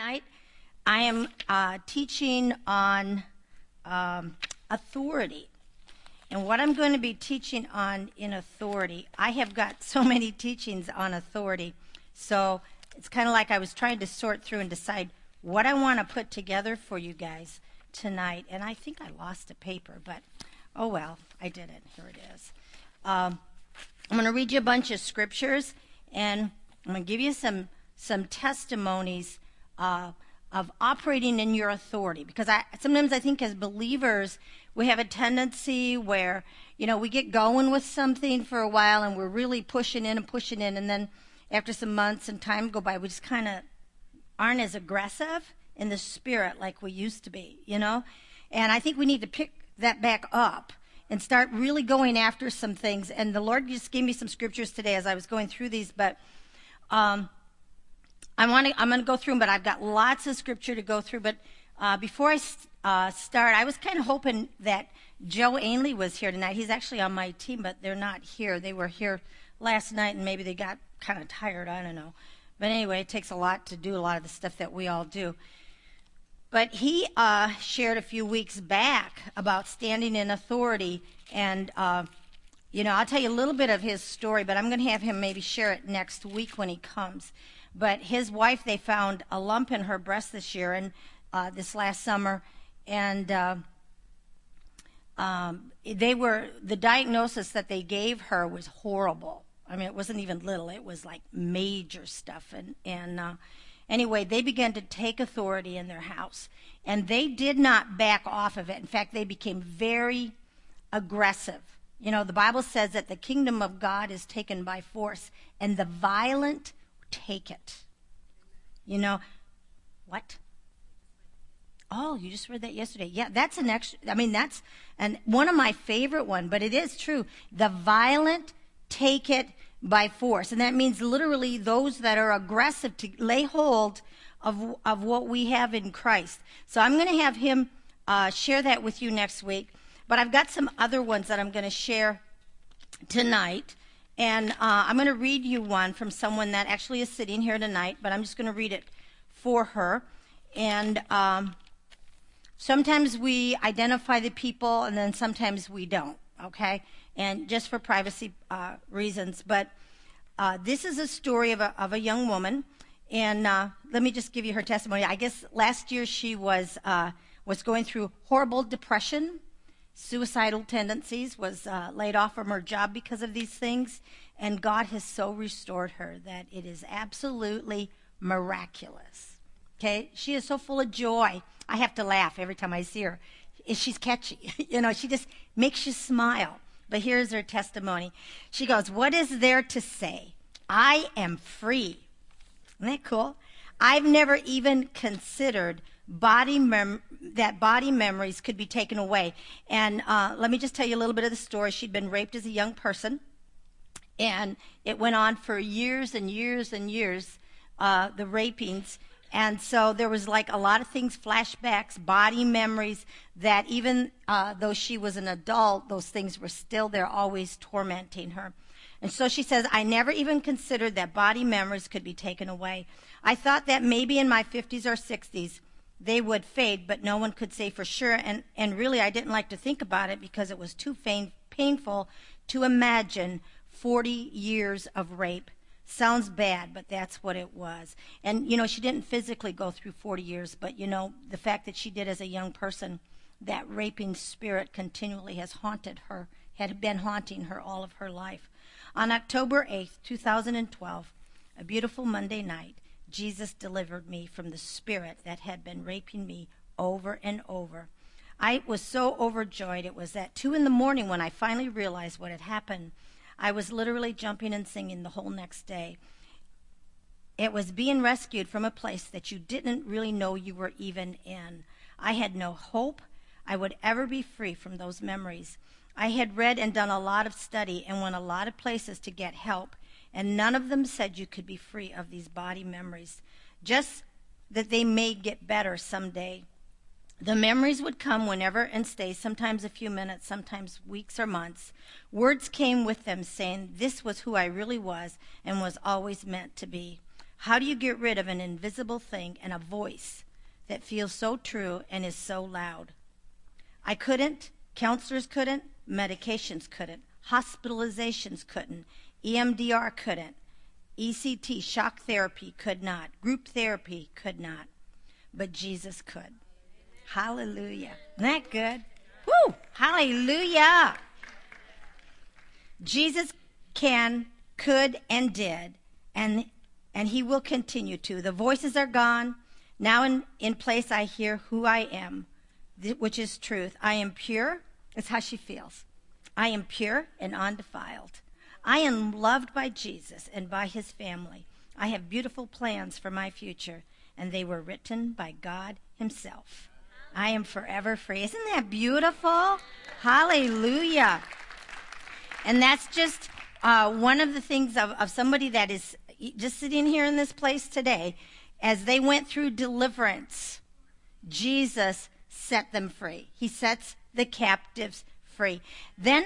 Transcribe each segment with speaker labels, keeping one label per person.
Speaker 1: Tonight, I am teaching on authority. And what I'm going to be teaching on in authority, I have got so many teachings on authority. So it's kind of like I was trying to sort through and decide what I want to put together for you guys tonight. And I think I lost a paper, but oh well, I did it. Here it is. I'm going to read you a bunch of scriptures, and I'm going to give you some testimonies of operating in your authority. Because sometimes I think as believers, we have a tendency where, we get going with something for a while and we're really pushing in, and then after some months and time go by, we just kind of aren't as aggressive in the spirit like we used to be, And I think we need to pick that back up and start really going after some things. And the Lord just gave me some scriptures today as I was going through these, but I'm going to go through them, but I've got lots of scripture to go through. But before I start, I was kind of hoping that Joe Ainley was here tonight. He's actually on my team, but they're not here. They were here last night, and maybe they got kind of tired. I don't know. But anyway, it takes a lot to do a lot of the stuff that we all do. But he shared a few weeks back about standing in authority, and I'll tell you a little bit of his story, but I'm going to have him maybe share it next week when he comes. But his wife, they found a lump in her breast this year, and this last summer, and the diagnosis that they gave her was horrible. I mean, it wasn't even little; it was like major stuff. And anyway, they began to take authority in their house, and they did not back off of it. In fact, they became very aggressive. The Bible says that the kingdom of God is taken by force, and the violent take it. What? Oh, you just read that yesterday. Yeah, that's that's one of my favorite one, but it is true. The violent take it by force. And that means literally those that are aggressive to lay hold of what we have in Christ. So I'm going to have him share that with you next week. But I've got some other ones that I'm going to share tonight. And I'm going to read you one from someone that actually is sitting here tonight, but I'm just going to read it for her. And sometimes we identify the people, and then sometimes we don't, okay? And just for privacy reasons. But this is a story of a young woman. And let me just give you her testimony. I guess last year she was going through horrible depression, suicidal tendencies, was laid off from her job because of these things, and God has so restored her that it is absolutely miraculous. Okay, she is so full of joy. I have to laugh every time I see her. She's catchy. She just makes you smile. But here's her testimony. She goes, "What is there to say? I am free." Isn't that cool? "I've never even considered that body memories could be taken away." And let me just tell you a little bit of the story. She'd been raped as a young person, and it went on for years and years and years, the rapings. And so there was like a lot of things, flashbacks, body memories, that even though she was an adult, those things were still there, always tormenting her. And so she says, "I never even considered that body memories could be taken away. I thought that maybe in my 50s or 60s, they would fade, but no one could say for sure. And really, I didn't like to think about it because it was too painful to imagine 40 years of rape. Sounds bad, but that's what it was." And, she didn't physically go through 40 years, but, the fact that she did as a young person, that raping spirit continually has haunted her, had been haunting her all of her life. On October 8th, 2012, a beautiful Monday night, Jesus delivered me from the spirit that had been raping me over and over. I was so overjoyed. It was at 2 a.m. when I finally realized what had happened. I was literally jumping and singing the whole next day. It was being rescued from a place that you didn't really know you were even in. I had no hope I would ever be free from those memories. I had read and done a lot of study and went a lot of places to get help, and none of them said you could be free of these body memories, just that they may get better someday. The memories would come whenever and stay, sometimes a few minutes, sometimes weeks or months. Words came with them saying this was who I really was and was always meant to be. How do you get rid of an invisible thing and a voice that feels so true and is so loud? I couldn't. Counselors couldn't. Medications couldn't. Hospitalizations couldn't. EMDR couldn't. ECT, shock therapy, could not. Group therapy could not. But Jesus could. Hallelujah. Isn't that good? Woo! Hallelujah. Jesus can, could, and did, and he will continue to. The voices are gone. Now in place I hear who I am, which is truth. I am pure. That's how she feels. I am pure and undefiled. I am loved by Jesus and by his family. I have beautiful plans for my future, and they were written by God himself. I am forever free. Isn't that beautiful? Hallelujah. And that's just one of the things of somebody that is just sitting here in this place today. As they went through deliverance, Jesus set them free. He sets the captives free. Then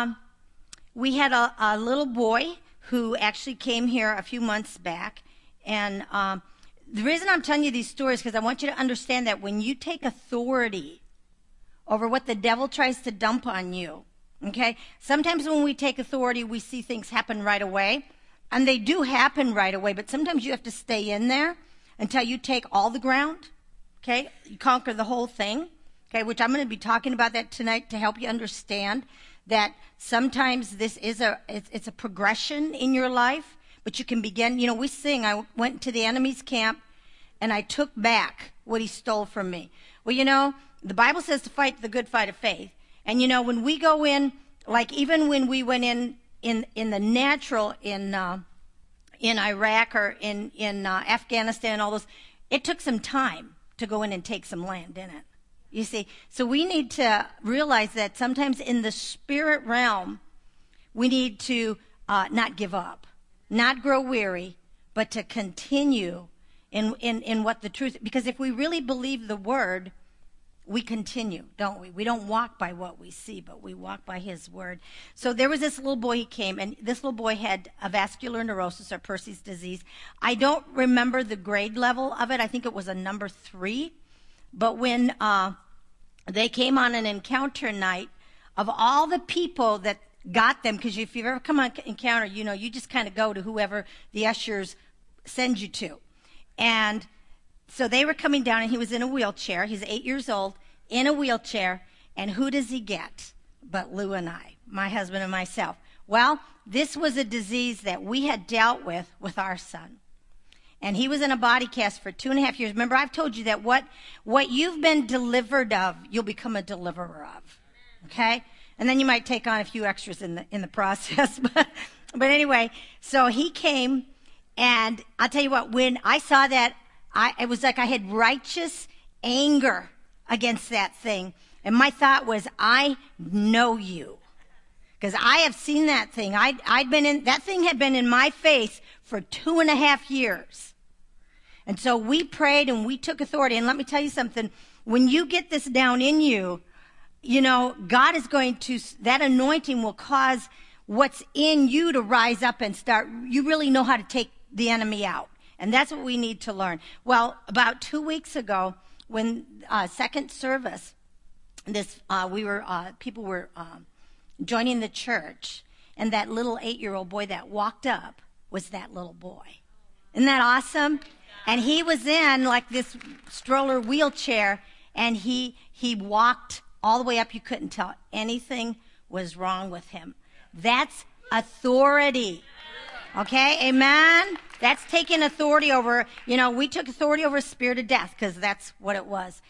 Speaker 1: we had a little boy who actually came here a few months back. And the reason I'm telling you these stories is because I want you to understand that when you take authority over what the devil tries to dump on you, okay, sometimes when we take authority, we see things happen right away. And they do happen right away, but sometimes you have to stay in there until you take all the ground, okay? You conquer the whole thing, okay, which I'm going to be talking about that tonight to help you understand that sometimes this is it's a progression in your life, but you can begin, we sing, I went to the enemy's camp and I took back what he stole from me. Well, the Bible says to fight the good fight of faith. And, when we go in, like even when we went in the natural in Iraq or in Afghanistan, all those, it took some time to go in and take some land, didn't it? You see, so we need to realize that sometimes in the spirit realm, we need to not give up, not grow weary, but to continue in what the truth, because if we really believe the word, we continue, don't we? We don't walk by what we see, but we walk by his word. So there was this little boy, he came, and this little boy had a vascular neurosis or Percy's disease. I don't remember the grade level of it. I think it was a number 3. But when they came on an encounter night, of all the people that got them, because if you've ever come on encounter, you just kind of go to whoever the ushers send you to. And so they were coming down, and he was in a wheelchair. He's 8 years old, in a wheelchair. And who does he get but Lou and I, my husband and myself? Well, this was a disease that we had dealt with our son. And he was in a body cast for 2.5 years. Remember, I've told you that what you've been delivered of, you'll become a deliverer of. Okay? And then you might take on a few extras in the process. But anyway, so he came, and I'll tell you what, when I saw that, it was like I had righteous anger against that thing. And my thought was, I know you. Because I have seen that thing. That thing had been in my face for 2.5 years. And so we prayed and we took authority. And let me tell you something. When you get this down in you, God is going to, that anointing will cause what's in you to rise up and start. You really know how to take the enemy out. And that's what we need to learn. Well, about 2 weeks ago, when second service, people were joining the church, and that little 8-year-old boy that walked up was that little boy. Isn't that awesome? And he was in like this stroller wheelchair, and he walked all the way up. You couldn't tell anything was wrong with him. That's authority. Okay, amen? That's taking authority over, we took authority over a spirit of death, because that's what it was.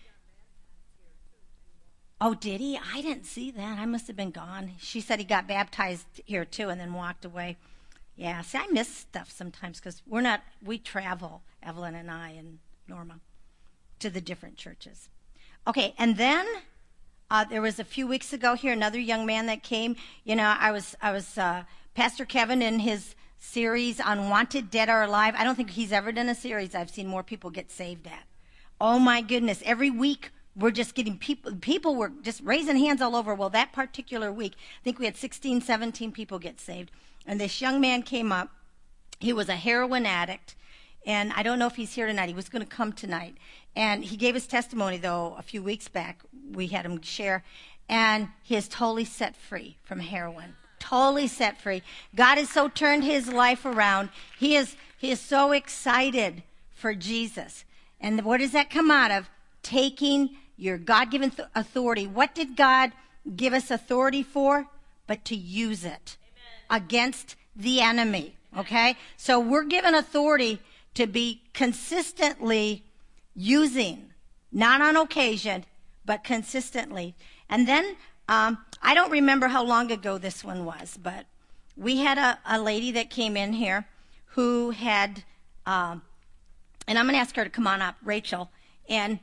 Speaker 1: Oh, did he? I didn't see that. I must have been gone. She said he got baptized here too and then walked away. Yeah, see, I miss stuff sometimes because we travel, Evelyn and I and Norma, to the different churches. Okay, and then there was a few weeks ago here, another young man that came. I was Pastor Kevin in his series on Wanted, Dead or Alive. I don't think he's ever done a series I've seen more people get saved at. Oh my goodness, every week we're just getting people were just raising hands all over. Well, that particular week, I think we had 16, 17 people get saved. And this young man came up. He was a heroin addict. And I don't know if he's here tonight. He was going to come tonight. And he gave his testimony, though, a few weeks back. We had him share. And he is totally set free from heroin. Totally set free. God has so turned his life around. He is so excited for Jesus. And what does that come out of? Taking your God-given authority. What did God give us authority for? But to use it against the enemy. Okay? So we're given authority to be consistently using, not on occasion, but consistently. And then, I don't remember how long ago this one was, but we had a lady that came in here who had, and I'm going to ask her to come on up, Rachel, and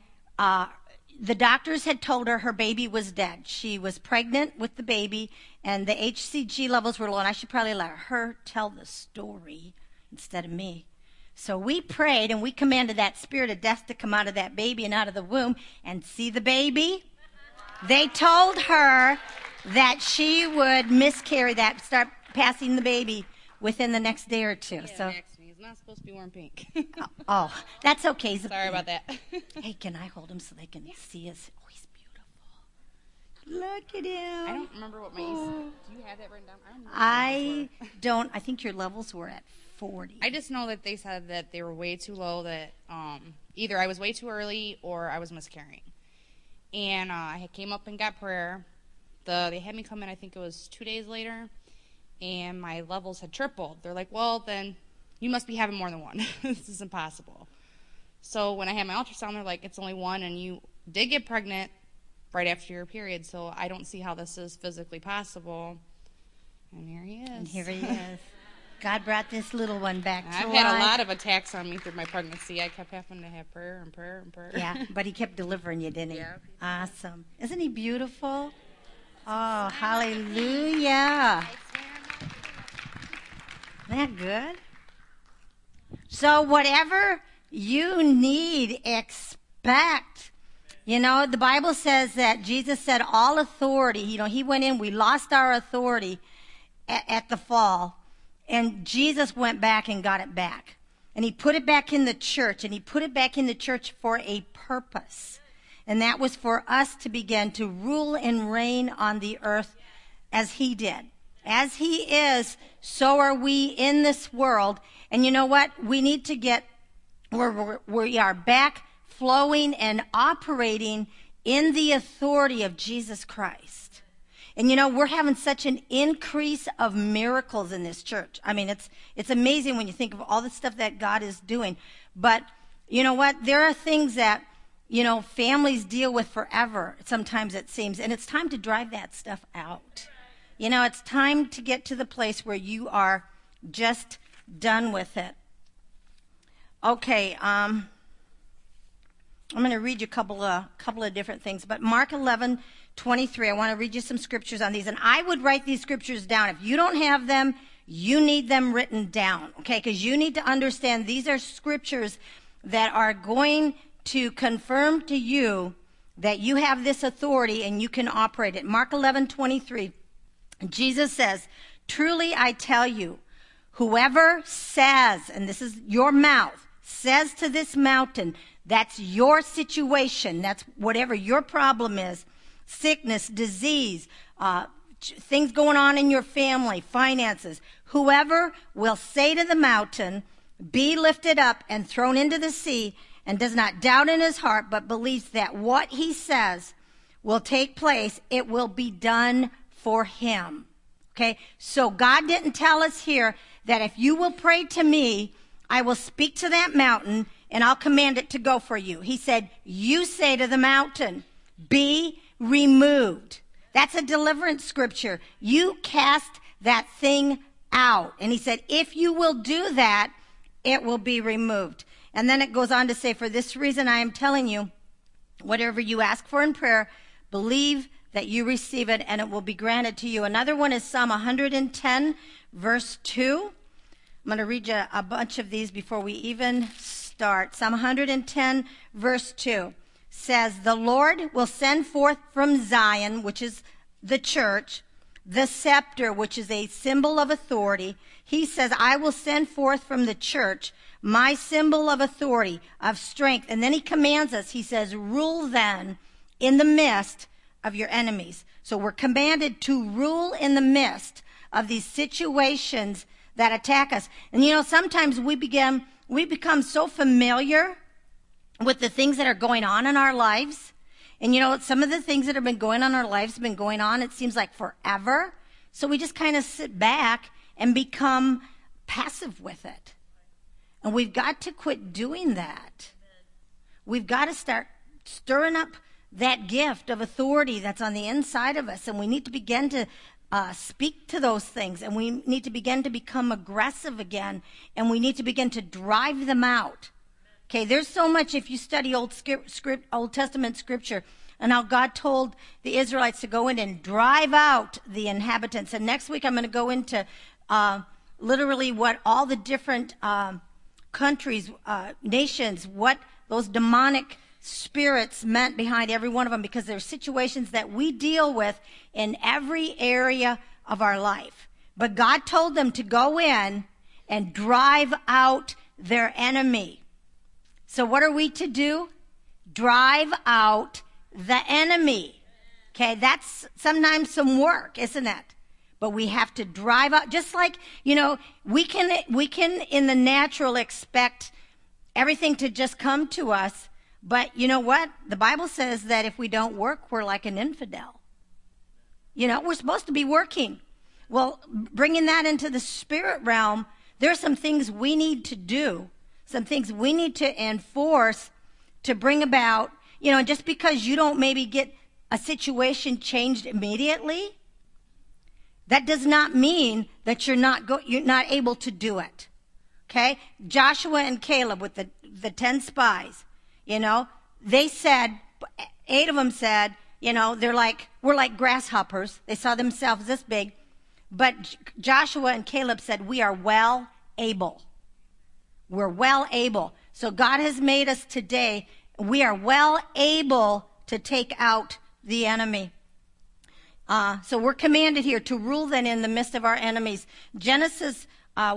Speaker 1: the doctors had told her baby was dead. She was pregnant with the baby, and the HCG levels were low, and I should probably let her tell the story instead of me. So we prayed, and we commanded that spirit of death to come out of that baby and out of the womb, and see the baby? They told her that she would miscarry that, start passing the baby within the next day or two.
Speaker 2: Yeah,
Speaker 1: so
Speaker 2: he's not supposed to be wearing pink.
Speaker 1: oh, that's okay.
Speaker 2: Sorry about that.
Speaker 1: Hey, can I hold him so they can see us? Oh, he's beautiful. Look at him.
Speaker 2: I don't remember what my do you have that written down?
Speaker 1: I don't. I think your levels were at 40.
Speaker 2: I just know that they said that they were way too low, that either I was way too early or I was miscarrying. And I came up and got prayer. They had me come in, I think it was 2 days later, and my levels had tripled. They're like, well, then you must be having more than one. This is impossible. So when I had my ultrasound, they're like, it's only one, and you did get pregnant right after your period, so I don't see how this is physically possible. And here he is.
Speaker 1: And here he is. God brought this little one back to life.
Speaker 2: I've had a lot of attacks on me through my pregnancy. I kept having to have prayer and prayer and prayer.
Speaker 1: Yeah, but he kept delivering you, didn't he?
Speaker 2: Yeah.
Speaker 1: Awesome. Isn't he beautiful? Oh, hallelujah. Isn't that good? So whatever you need, expect. You know, the Bible says that Jesus said all authority. You know, he went in, we lost our authority at the fall. And Jesus went back and got it back. And he put it back in the church. And he put it back in the church for a purpose. And that was for us to begin to rule and reign on the earth as he did. As he is, so are we in this world. And you know what? We need to get where we are back flowing and operating in the authority of Jesus Christ. And you know, we're having such an increase of miracles in this church. I mean, it's amazing when you think of all the stuff that God is doing. But you know what? There are things that, you know, families deal with forever, sometimes it seems. And it's time to drive that stuff out. You know, it's time to get to the place where you are just done with it. Okay, I'm going to read you a couple of different things. But Mark 11:23, I want to read you some scriptures on these. And I would write these scriptures down. If you don't have them, you need them written down, okay? Because you need to understand these are scriptures that are going to confirm to you that you have this authority and you can operate it. Mark 11:23, Jesus says, truly I tell you, whoever says, and this is your mouth, says to this mountain, that's your situation, that's whatever your problem is, sickness, disease, things going on in your family, finances. Whoever will say to the mountain, be lifted up and thrown into the sea, and does not doubt in his heart, but believes that what he says will take place, it will be done for him. Okay? So God didn't tell us here that if you will pray to me, I will speak to that mountain and I'll command it to go for you. He said, you say to the mountain, be removed. That's a deliverance scripture. You cast that thing out. And he said, if you will do that, it will be removed. And then it goes on to say, for this reason I am telling you, whatever you ask for in prayer, believe that you receive it and it will be granted to you. Another one is Psalm 110, verse 2. I'm going to read you a bunch of these before we even start. Psalm 110, verse 2 says, the Lord will send forth from Zion, which is the church, the scepter, which is a symbol of authority. He says, I will send forth from the church my symbol of authority, of strength. And then he commands us, he says, rule then in the midst of your enemies. So we're commanded to rule in the midst of these situations that attack us. And sometimes we become so familiar with the things that are going on in our lives. And some of the things that have been going on in our lives have been going on, it seems like forever. So we just kind of sit back and become passive with it. And we've got to quit doing that. We've got to start stirring up that gift of authority that's on the inside of us. And we need to begin to speak to those things. And we need to begin to become aggressive again. And we need to begin to drive them out. Okay, there's so much, if you study Old Testament scripture, and how God told the Israelites to go in and drive out the inhabitants. And next week I'm going to go into literally what all the different countries, nations, what those demonic spirits meant behind every one of them, because there are situations that we deal with in every area of our life. But God told them to go in and drive out their enemy. So what are we to do? Drive out the enemy. Okay, that's sometimes some work, isn't it? But we have to drive out, just like, we can in the natural expect everything to just come to us. But you know what? The Bible says that if we don't work, we're like an infidel. We're supposed to be working. Well, bringing that into the spirit realm, there are some things we need to do, some things we need to enforce to bring about, just because you don't maybe get a situation changed immediately, that does not mean that you're not able to do it. Okay? Joshua and Caleb with the 10 spies, they said, 8 of them said, we're like grasshoppers. They saw themselves this big. But Joshua and Caleb said, we are well able. We're well able. So God has made us today, we are well able to take out the enemy. So we're commanded here to rule then in the midst of our enemies. Genesis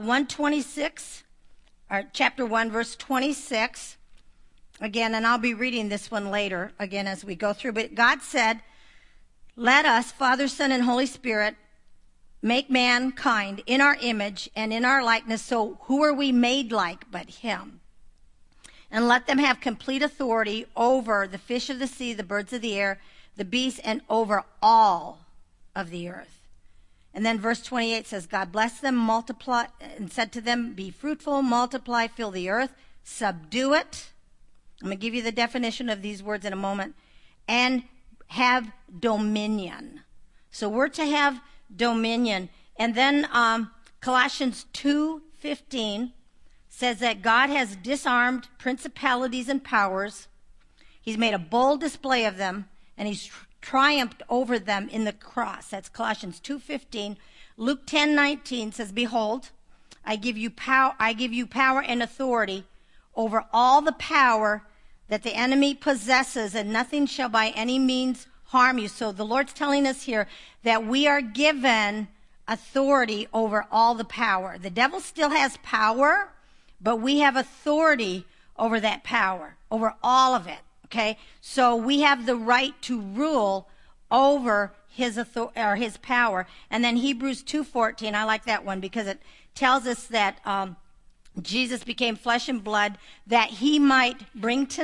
Speaker 1: 1:26, or chapter 1, verse 26. Again, and I'll be reading this one later, again, as we go through. But God said, let us, Father, Son, and Holy Spirit, make mankind in our image and in our likeness. So who are we made like but him? And let them have complete authority over the fish of the sea, the birds of the air, the beasts, and over all of the earth. And then verse 28 says, God blessed them, multiply, and said to them, be fruitful, multiply, fill the earth, subdue it. I'm going to give you the definition of these words in a moment. And have dominion. So we're to have dominion. And then Colossians 2:15 says that God has disarmed principalities and powers. He's made a bold display of them, and he's triumphed over them in the cross. That's Colossians 2:15. Luke 10:19 says, behold, I give you power and authority over all the power that the enemy possesses, and nothing shall by any means harm you. So the Lord's telling us here that we are given authority over all the power. The devil still has power, but we have authority over that power, over all of it. Okay? So we have the right to rule over his power. And then Hebrews 2:14, I like that one because it tells us that Jesus became flesh and blood that he might bring to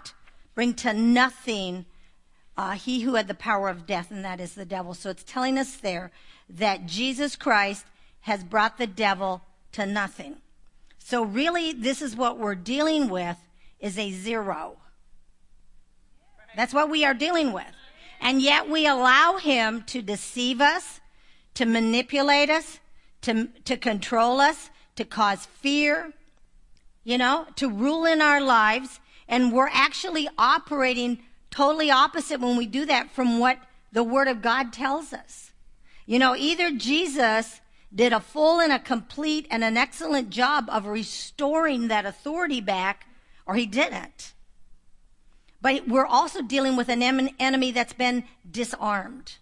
Speaker 1: nothing he who had the power of death, and that is the devil. So it's telling us there that Jesus Christ has brought the devil to nothing. So really, this is what we're dealing with, is a zero. That's what we are dealing with. And yet we allow him to deceive us, to manipulate us, to control us, to cause fear, to rule in our lives. And we're actually operating totally opposite when we do that from what the Word of God tells us. Either Jesus did a full and a complete and an excellent job of restoring that authority back, or he didn't. But we're also dealing with an enemy that's been disarmed.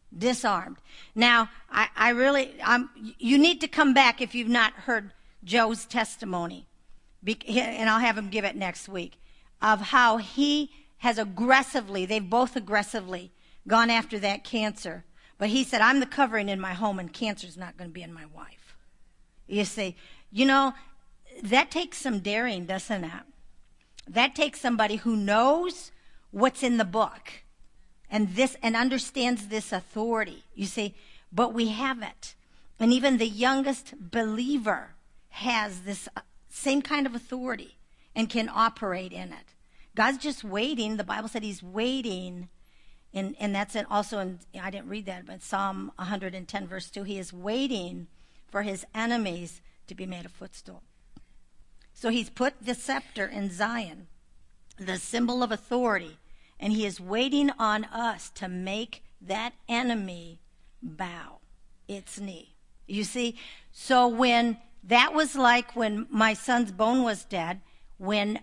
Speaker 1: Now, you need to come back if you've not heard Joe's testimony, and I'll have him give it next week, of how he has they've both aggressively gone after that cancer. But he said, I'm the covering in my home, and cancer's not going to be in my wife. You see, that takes some daring, doesn't it? That takes somebody who knows what's in the book and understands this authority. You see, but we have it. And even the youngest believer has this same kind of authority and can operate in it. God's just waiting. The Bible said he's waiting. And that's also in, I didn't read that, but Psalm 110 verse 2, he is waiting for his enemies to be made a footstool. So he's put the scepter in Zion, the symbol of authority, and he is waiting on us to make that enemy bow its knee. You see, so when that was like when my son's bone was dead, when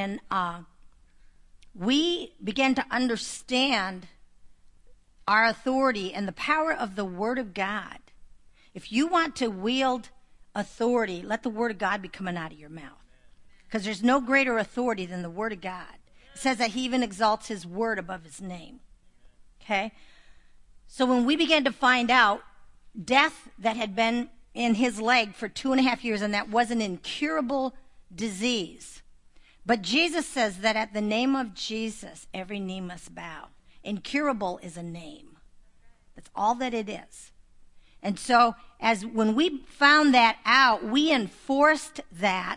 Speaker 1: we began to understand our authority and the power of the Word of God. If you want to wield authority, let the Word of God be coming out of your mouth. Because there's no greater authority than the Word of God. It says that he even exalts his word above his name. Okay? So when we began to find out death that had been in his leg for 2.5 years, and that was an incurable disease. But Jesus says that at the name of Jesus, every knee must bow. Incurable is a name. That's all that it is. And so when we found that out, we enforced that,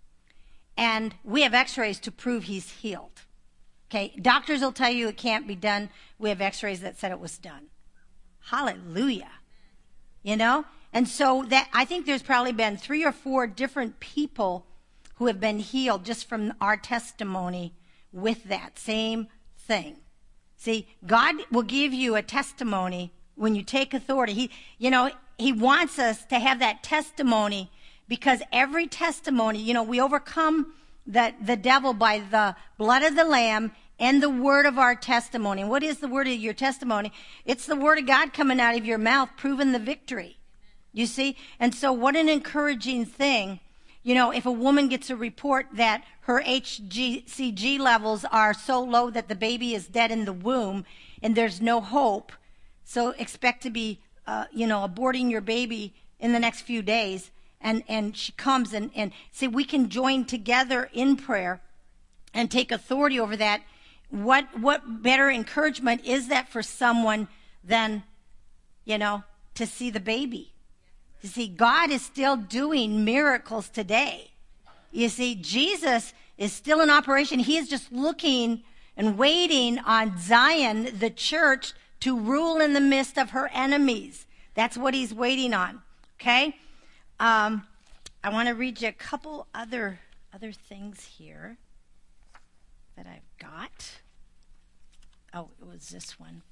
Speaker 1: and we have x-rays to prove he's healed. Okay, doctors will tell you it can't be done. We have x-rays that said it was done. Hallelujah. And so that I think there's probably been 3 or 4 different people who have been healed just from our testimony with that same thing. See, God will give you a testimony when you take authority. He wants us to have that testimony, because every testimony, we overcome the devil by the blood of the Lamb and the word of our testimony. And what is the word of your testimony? It's the word of God coming out of your mouth, proving the victory. You see? And so what an encouraging thing. If a woman gets a report that her HCG levels are so low that the baby is dead in the womb and there's no hope, so expect to be, aborting your baby in the next few days, and she comes and say, we can join together in prayer and take authority over that. What better encouragement is that for someone than, to see the baby? You see, God is still doing miracles today. You see, Jesus is still in operation. He is just looking and waiting on Zion, the church, to rule in the midst of her enemies. That's what he's waiting on. Okay? I want to read you a couple other things here that I've got. Oh, it was this one.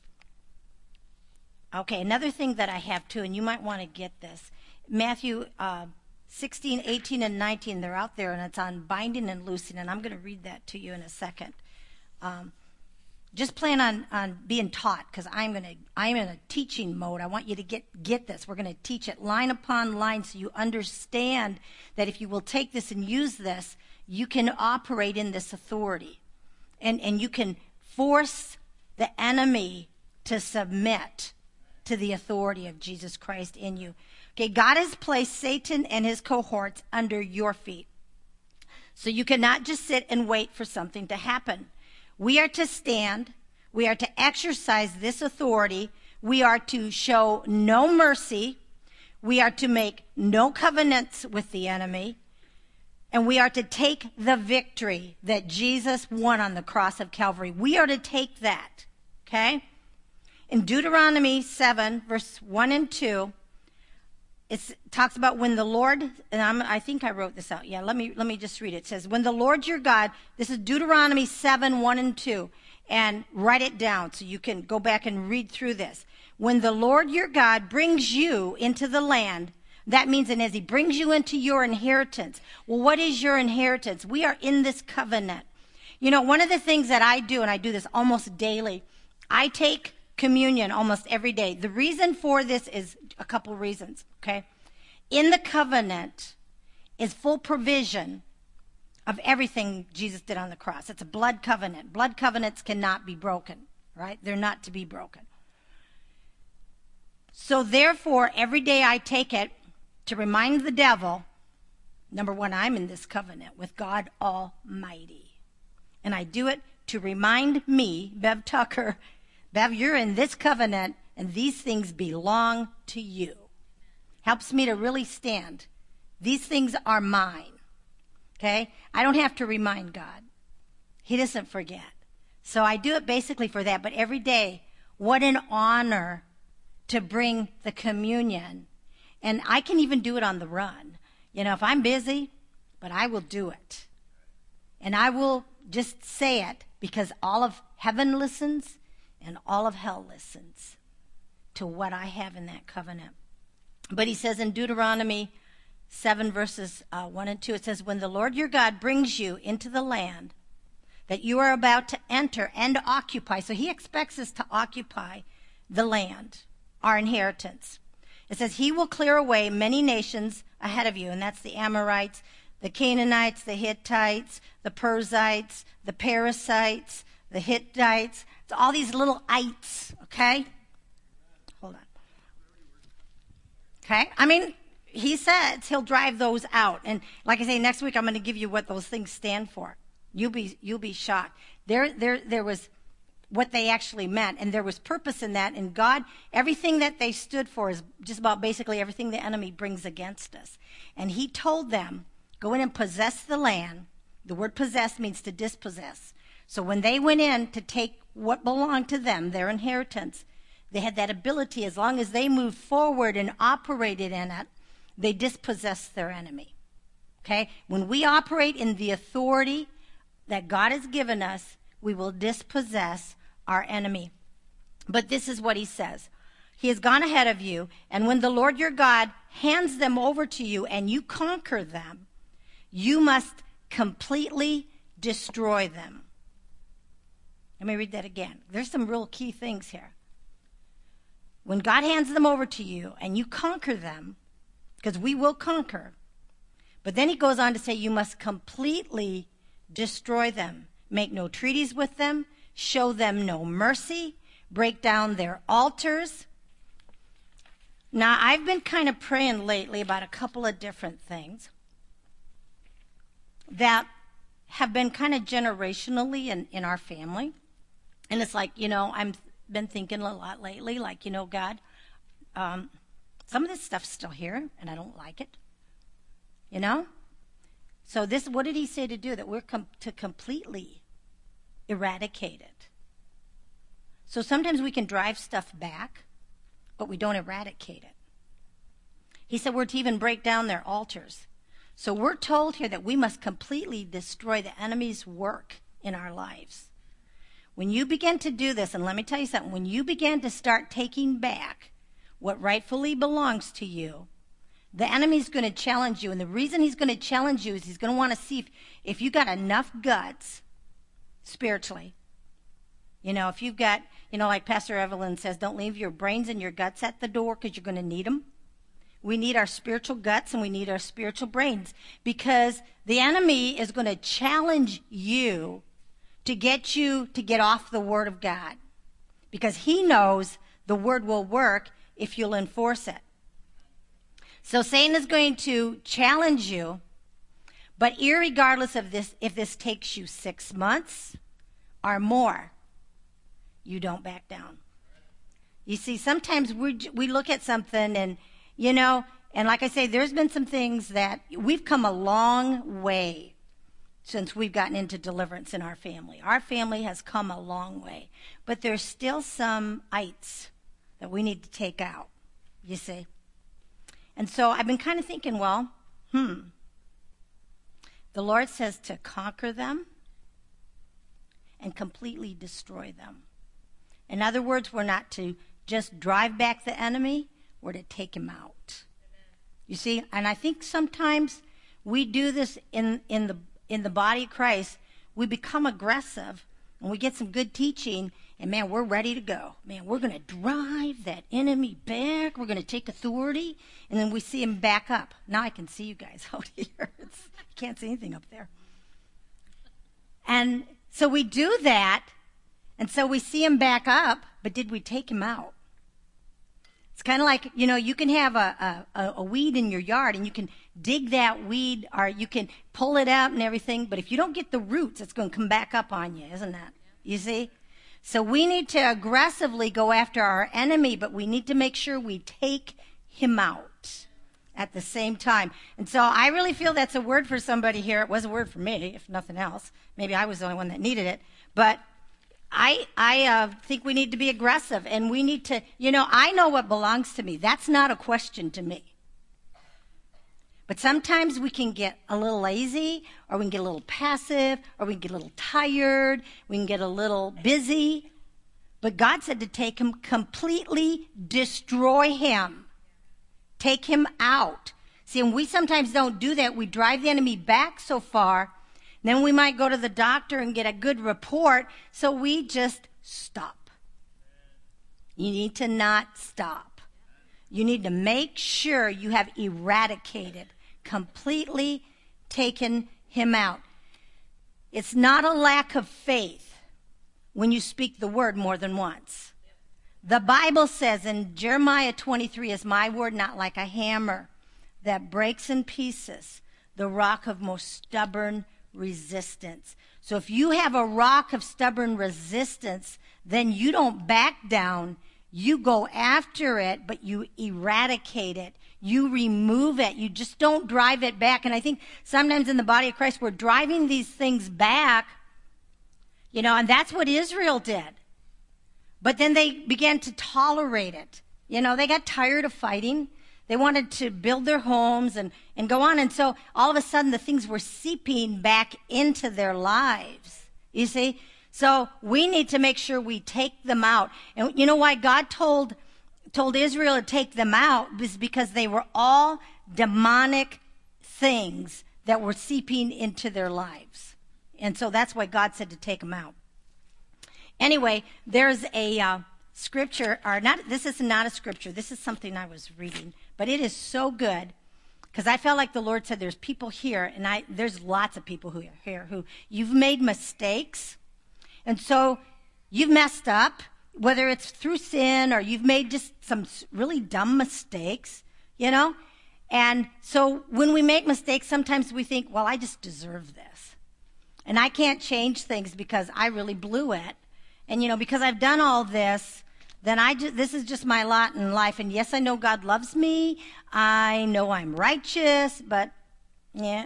Speaker 1: Okay, another thing that I have too, and you might want to get this. Matthew 16, 18, and 19, they're out there, and it's on binding and loosing, and I'm going to read that to you in a second. Just plan on being taught, because I'm in a teaching mode. I want you to get this. We're going to teach it line upon line so you understand that if you will take this and use this, you can operate in this authority. And you can force the enemy to submit to the authority of Jesus Christ in you. Okay, God has placed Satan and his cohorts under your feet. So you cannot just sit and wait for something to happen. We are to stand. We are to exercise this authority. We are to show no mercy. We are to make no covenants with the enemy. And we are to take the victory that Jesus won on the cross of Calvary. We are to take that. Okay? In Deuteronomy 7, verse 1 and 2, it talks about when the Lord, and I think I wrote this out. Yeah, let me just read it. It says, when the Lord your God, this is Deuteronomy 7, 1 and 2, and write it down so you can go back and read through this. When the Lord your God brings you into the land, that means, and as he brings you into your inheritance. Well, what is your inheritance? We are in this covenant. One of the things that I do, and I do this almost daily, I take communion almost every day. The reason for this is a couple reasons, okay? In the covenant is full provision of everything Jesus did on the cross. It's a blood covenant. Blood covenants cannot be broken, right? They're not to be broken. So therefore, every day I take it to remind the devil, number one, I'm in this covenant with God Almighty. And I do it to remind me, Bev Tucker, Bev, you're in this covenant and these things belong to you. Helps me to really stand. These things are mine. Okay? I don't have to remind God. He doesn't forget. So I do it basically for that. But every day, what an honor to bring the communion. And I can even do it on the run. You know, if I'm busy, but I will do it. And I will just say it because all of heaven listens and all of hell listens to what I have in that covenant. But he says in Deuteronomy 7 verses 1 and 2, it says, when the Lord your God brings you into the land that you are about to enter and occupy. So he expects us to occupy the land, our inheritance. It says he will clear away many nations ahead of you. And that's the Amorites, the Canaanites, the Hittites, the Perizzites, the Perizzites, the Hittites. It's all these little ites, okay? Hold on. Okay? I mean, he says he'll drive those out. And like I say, next week I'm going to give you what those things stand for. You'll be shocked. There was what they actually meant, and there was purpose in that. And God, everything that they stood for is just about basically everything the enemy brings against us. And he told them, go in and possess the land. The word possess means to dispossess. So when they went in to take what belonged to them, their inheritance, they had that ability. As long as they moved forward and operated in it, they dispossessed their enemy. Okay? When we operate in the authority that God has given us, we will dispossess our enemy. But this is what he says. He has gone ahead of you, and when the Lord your God hands them over to you and you conquer them, you must completely destroy them. Let me read that again. There's some real key things here. When God hands them over to you and you conquer them, because we will conquer, but then he goes on to say you must completely destroy them. Make no treaties with them, show them no mercy, break down their altars. Now, I've been kind of praying lately about a couple of different things that have been kind of generationally in our family. And it's like, I've been thinking a lot lately, like, God, some of this stuff's still here, and I don't like it. So what did he say to do? That we're to completely eradicate it. So sometimes we can drive stuff back, but we don't eradicate it. He said we're to even break down their altars. So we're told here that we must completely destroy the enemy's work in our lives. When you begin to do this, and let me tell you something, when you begin to start taking back what rightfully belongs to you, the enemy's going to challenge you. And the reason he's going to challenge you is he's going to want to see if you got enough guts spiritually. If you've got, like Pastor Evelyn says, don't leave your brains and your guts at the door because you're going to need them. We need our spiritual guts and we need our spiritual brains because the enemy is going to challenge you to get you to get off the Word of God because he knows the Word will work if you'll enforce it. So Satan is going to challenge you, but irregardless of this, if this takes you 6 months or more, you don't back down. You see, sometimes we look at something and, and like I say, there's been some things that we've come a long way since we've gotten into deliverance in our family. Our family has come a long way, but there's still some ites that we need to take out, you see. And so I've been kind of thinking, the Lord says to conquer them and completely destroy them. In other words, we're not to just drive back the enemy, we're to take him out. You see, and I think sometimes we do this in the body of Christ. We become aggressive and we get some good teaching, and man, we're ready to go. Man, we're going to drive that enemy back. We're going to take authority, and then we see him back up. Now I can see you guys out here. You can't see anything up there. And so we do that, and so we see him back up, but did we take him out? It's kind of like, you can have a weed in your yard, and you can dig that weed, or you can pull it out and everything, but if you don't get the roots, it's going to come back up on you, isn't that? You see? So we need to aggressively go after our enemy, but we need to make sure we take him out at the same time. And so I really feel that's a word for somebody here. It was a word for me, if nothing else. Maybe I was the only one that needed it. But I think we need to be aggressive, and we need to, I know what belongs to me. That's not a question to me. But sometimes we can get a little lazy, or we can get a little passive, or we can get a little tired, we can get a little busy. But God said to take him, completely destroy him. Take him out. See, and we sometimes don't do that. We drive the enemy back so far, then we might go to the doctor and get a good report, so we just stop. You need to not stop. You need to make sure you have eradicated, completely taken him out. It's not a lack of faith when you speak the word more than once. The Bible says in Jeremiah 23, is my word not like a hammer that breaks in pieces the rock of most stubborn resistance. So if you have a rock of stubborn resistance, then you don't back down. You go after it, but you eradicate it. You remove it. You just don't drive it back. And I think sometimes in the body of Christ, we're driving these things back, and that's what Israel did. But then they began to tolerate it. They got tired of fighting. They wanted to build their homes and go on. And so all of a sudden the things were seeping back into their lives. You see? So we need to make sure we take them out. And you know why God told Israel to take them out? Is because they were all demonic things that were seeping into their lives. And so that's why God said to take them out. Anyway, there's a scripture, this is not a scripture. This is something I was reading. But it is so good, because I felt like the Lord said there's people here, and there's lots of people who are here who you've made mistakes. And so you've messed up, whether it's through sin or you've made just some really dumb mistakes, And so when we make mistakes, sometimes we think, well, I just deserve this. And I can't change things because I really blew it. And, because I've done all this, then this is just my lot in life. And yes, I know God loves me. I know I'm righteous, but yeah,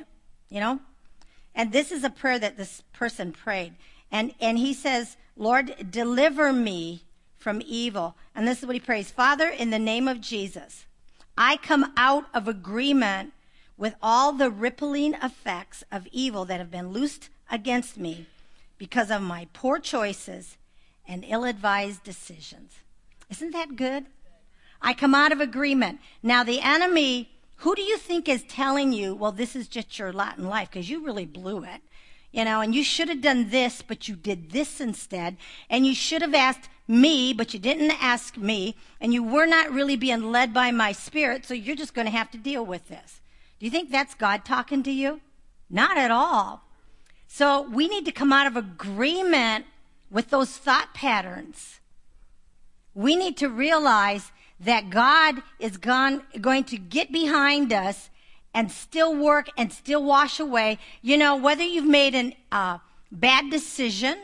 Speaker 1: And this is a prayer that this person prayed. And he says, Lord, deliver me from evil. And this is what he prays. Father, in the name of Jesus, I come out of agreement with all the rippling effects of evil that have been loosed against me because of my poor choices and ill-advised decisions. Isn't that good? I come out of agreement. Now the enemy, who do you think is telling you, well, this is just your lot in life because you really blew it, and you should have done this, but you did this instead, and you should have asked me, but you didn't ask me, and you were not really being led by my spirit, so you're just going to have to deal with this. Do you think that's God talking to you? Not at all. So we need to come out of agreement with those thought patterns. We need to realize that God is going to get behind us and still work and still wash away. Whether you've made a bad decision,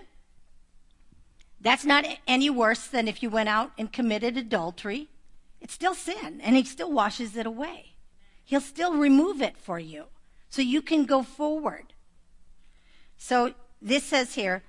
Speaker 1: that's not any worse than if you went out and committed adultery. It's still sin, and he still washes it away. He'll still remove it for you so you can go forward. So this says here,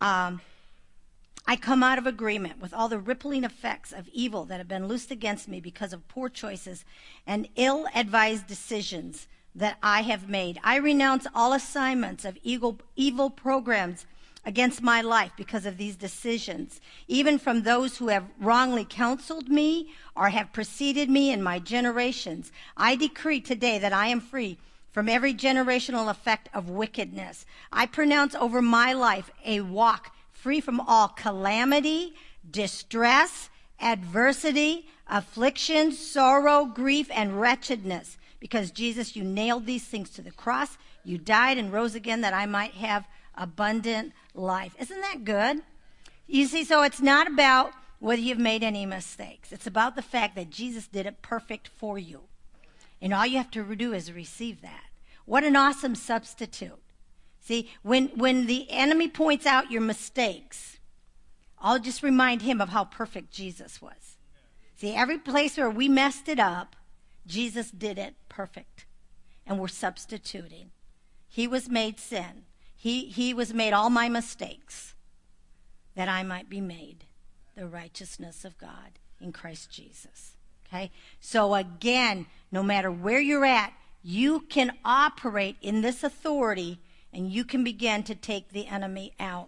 Speaker 1: I come out of agreement with all the rippling effects of evil that have been loosed against me because of poor choices and ill-advised decisions that I have made. I renounce all assignments of evil programs against my life because of these decisions, even from those who have wrongly counseled me or have preceded me in my generations. I decree today that I am free from every generational effect of wickedness. I pronounce over my life a walk free from all calamity, distress, adversity, affliction, sorrow, grief, and wretchedness. Because Jesus, you nailed these things to the cross. You died and rose again that I might have abundant life. Isn't that good? You see, so it's not about whether you've made any mistakes. It's about the fact that Jesus did it perfect for you. And all you have to do is receive that. What an awesome substitute. See, when the enemy points out your mistakes, I'll just remind him of how perfect Jesus was. See, every place where we messed it up, Jesus did it perfect. And we're substituting. He was made sin. He was made all my mistakes that I might be made the righteousness of God in Christ Jesus. Okay? So again, no matter where you're at, you can operate in this authority and you can begin to take the enemy out.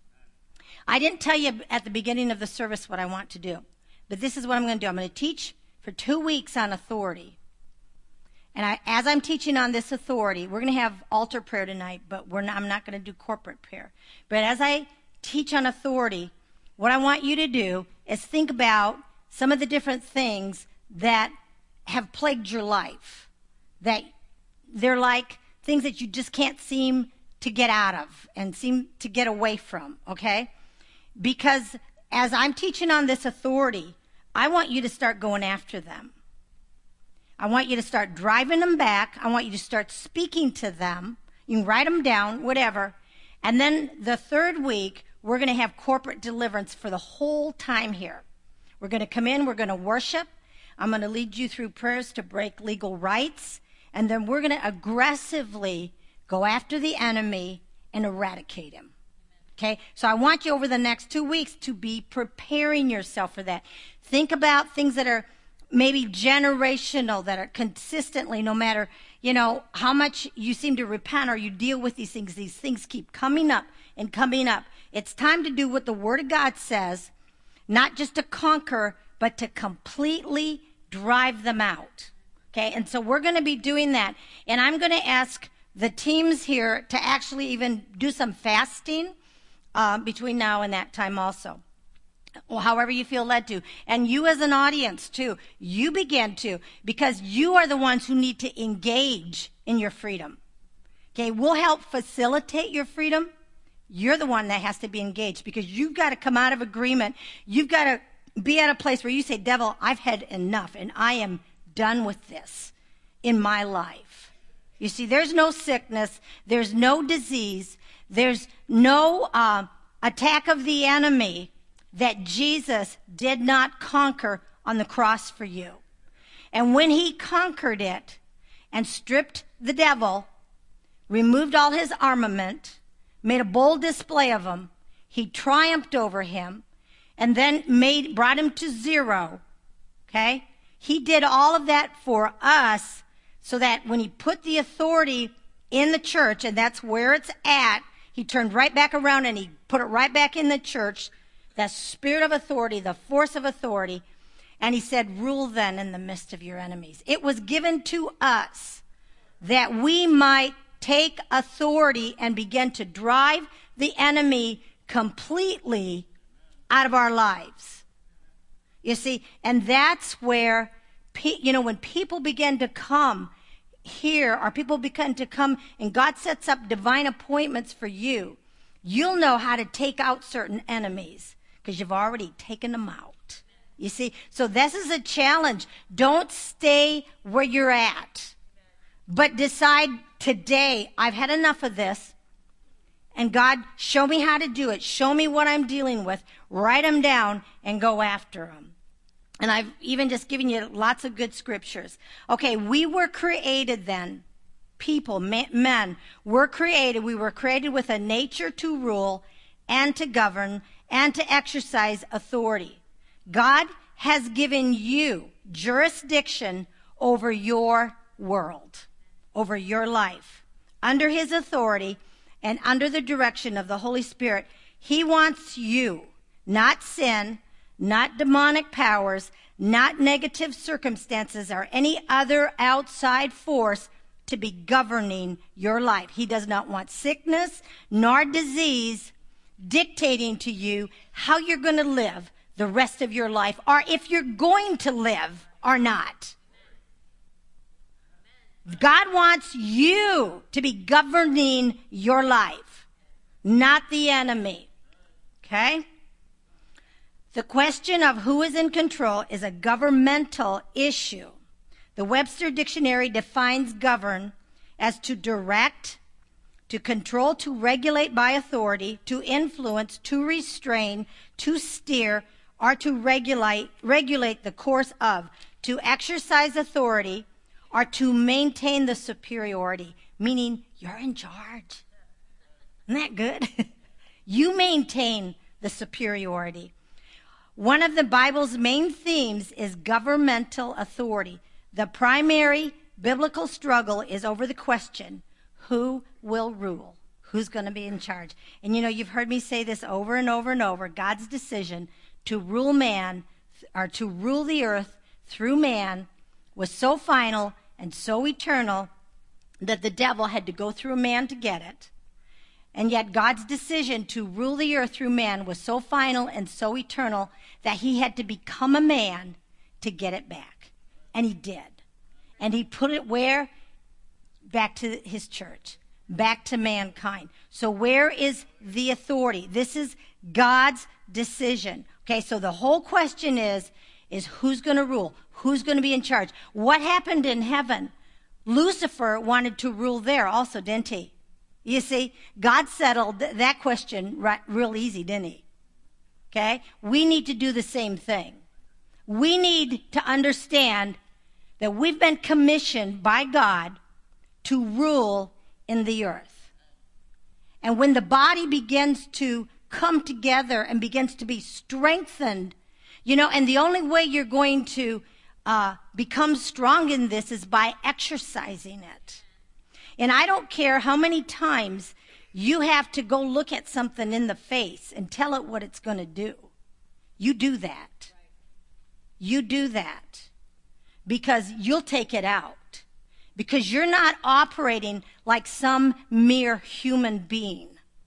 Speaker 1: I didn't tell you at the beginning of the service what I want to do, but this is what I'm going to do. I'm going to teach for 2 weeks on authority. And as I'm teaching on this authority, we're going to have altar prayer tonight, but I'm not going to do corporate prayer. But as I teach on authority, what I want you to do is think about some of the different things that have plagued your life, that they're like things that you just can't seem to get out of and seem to get away from, okay? Because as I'm teaching on this authority, I want you to start going after them. I want you to start driving them back. I want you to start speaking to them. You can write them down, whatever. And then the third week, we're going to have corporate deliverance for the whole time here. We're going to come in, we're going to worship. I'm going to lead you through prayers to break legal rights. And then we're going to aggressively go after the enemy and eradicate him. Okay? So I want you over the next 2 weeks to be preparing yourself for that. Think about things that are maybe generational, that are consistently, no matter, how much you seem to repent or you deal with these things keep coming up and coming up. It's time to do what the Word of God says, not just to conquer, but to completely drive them out. Okay, and so we're going to be doing that. And I'm going to ask the teams here to actually even do some fasting between now and that time also. Well, however you feel led to. And you as an audience too, you begin to, because you are the ones who need to engage in your freedom. Okay, we'll help facilitate your freedom. You're the one that has to be engaged because you've got to come out of agreement. You've got to be at a place where you say, devil, I've had enough and I am done with this in my life. You see, there's no sickness. There's no disease. There's no attack of the enemy that Jesus did not conquer on the cross for you. And when he conquered it and stripped the devil, removed all his armament, made a bold display of him, he triumphed over him, and then brought him to zero. Okay? He did all of that for us so that when he put the authority in the church, and that's where it's at, he turned right back around and he put it right back in the church, that spirit of authority, the force of authority, and he said, rule then in the midst of your enemies. It was given to us that we might take authority and begin to drive the enemy completely out of our lives. You see, and that's where, when people begin to come here, or people begin to come, and God sets up divine appointments for you, you'll know how to take out certain enemies because you've already taken them out. You see, so this is a challenge. Don't stay where you're at, but decide today, I've had enough of this. And God, show me how to do it. Show me what I'm dealing with. Write them down and go after them. And I've even just given you lots of good scriptures. Okay, we were created then. People, men, were created. We were created with a nature to rule and to govern and to exercise authority. God has given you jurisdiction over your world, over your life. Under his authority and under the direction of the Holy Spirit, he wants you, not sin, not demonic powers, not negative circumstances or any other outside force to be governing your life. He does not want sickness nor disease dictating to you how you're going to live the rest of your life, or if you're going to live or not. God wants you to be governing your life. not the enemy. Okay? The question of who is in control is a governmental issue. The Webster Dictionary defines govern as to direct, to control, to regulate by authority, to influence, to restrain, to steer, or to regulate the course of, to exercise authority, or to maintain the superiority, meaning you're in charge. Isn't that good? You maintain the superiority. One of the Bible's main themes is governmental authority. The primary biblical struggle is over the question, who will rule? Who's going to be in charge? And you've heard me say this over and over and over. God's decision to rule man, or to rule the earth through man, was so final and so eternal that the devil had to go through a man to get it. And yet God's decision to rule the earth through man was so final and so eternal that he had to become a man to get it back. And he did. And he put it where? Back to his church, back to mankind. So where is the authority? This is God's decision. Okay, so the whole question is who's going to rule? Who's going to be in charge? What happened in heaven? Lucifer wanted to rule there also, didn't he? You see, God settled that question real easy, didn't he? Okay? We need to do the same thing. We need to understand that we've been commissioned by God to rule in the earth. And when the body begins to come together and begins to be strengthened, and the only way you're going to become strong in this is by exercising it. And I don't care how many times you have to go look at something in the face and tell it what it's going to do. You do that. You do that. Because you'll take it out. Because you're not operating like some mere human being.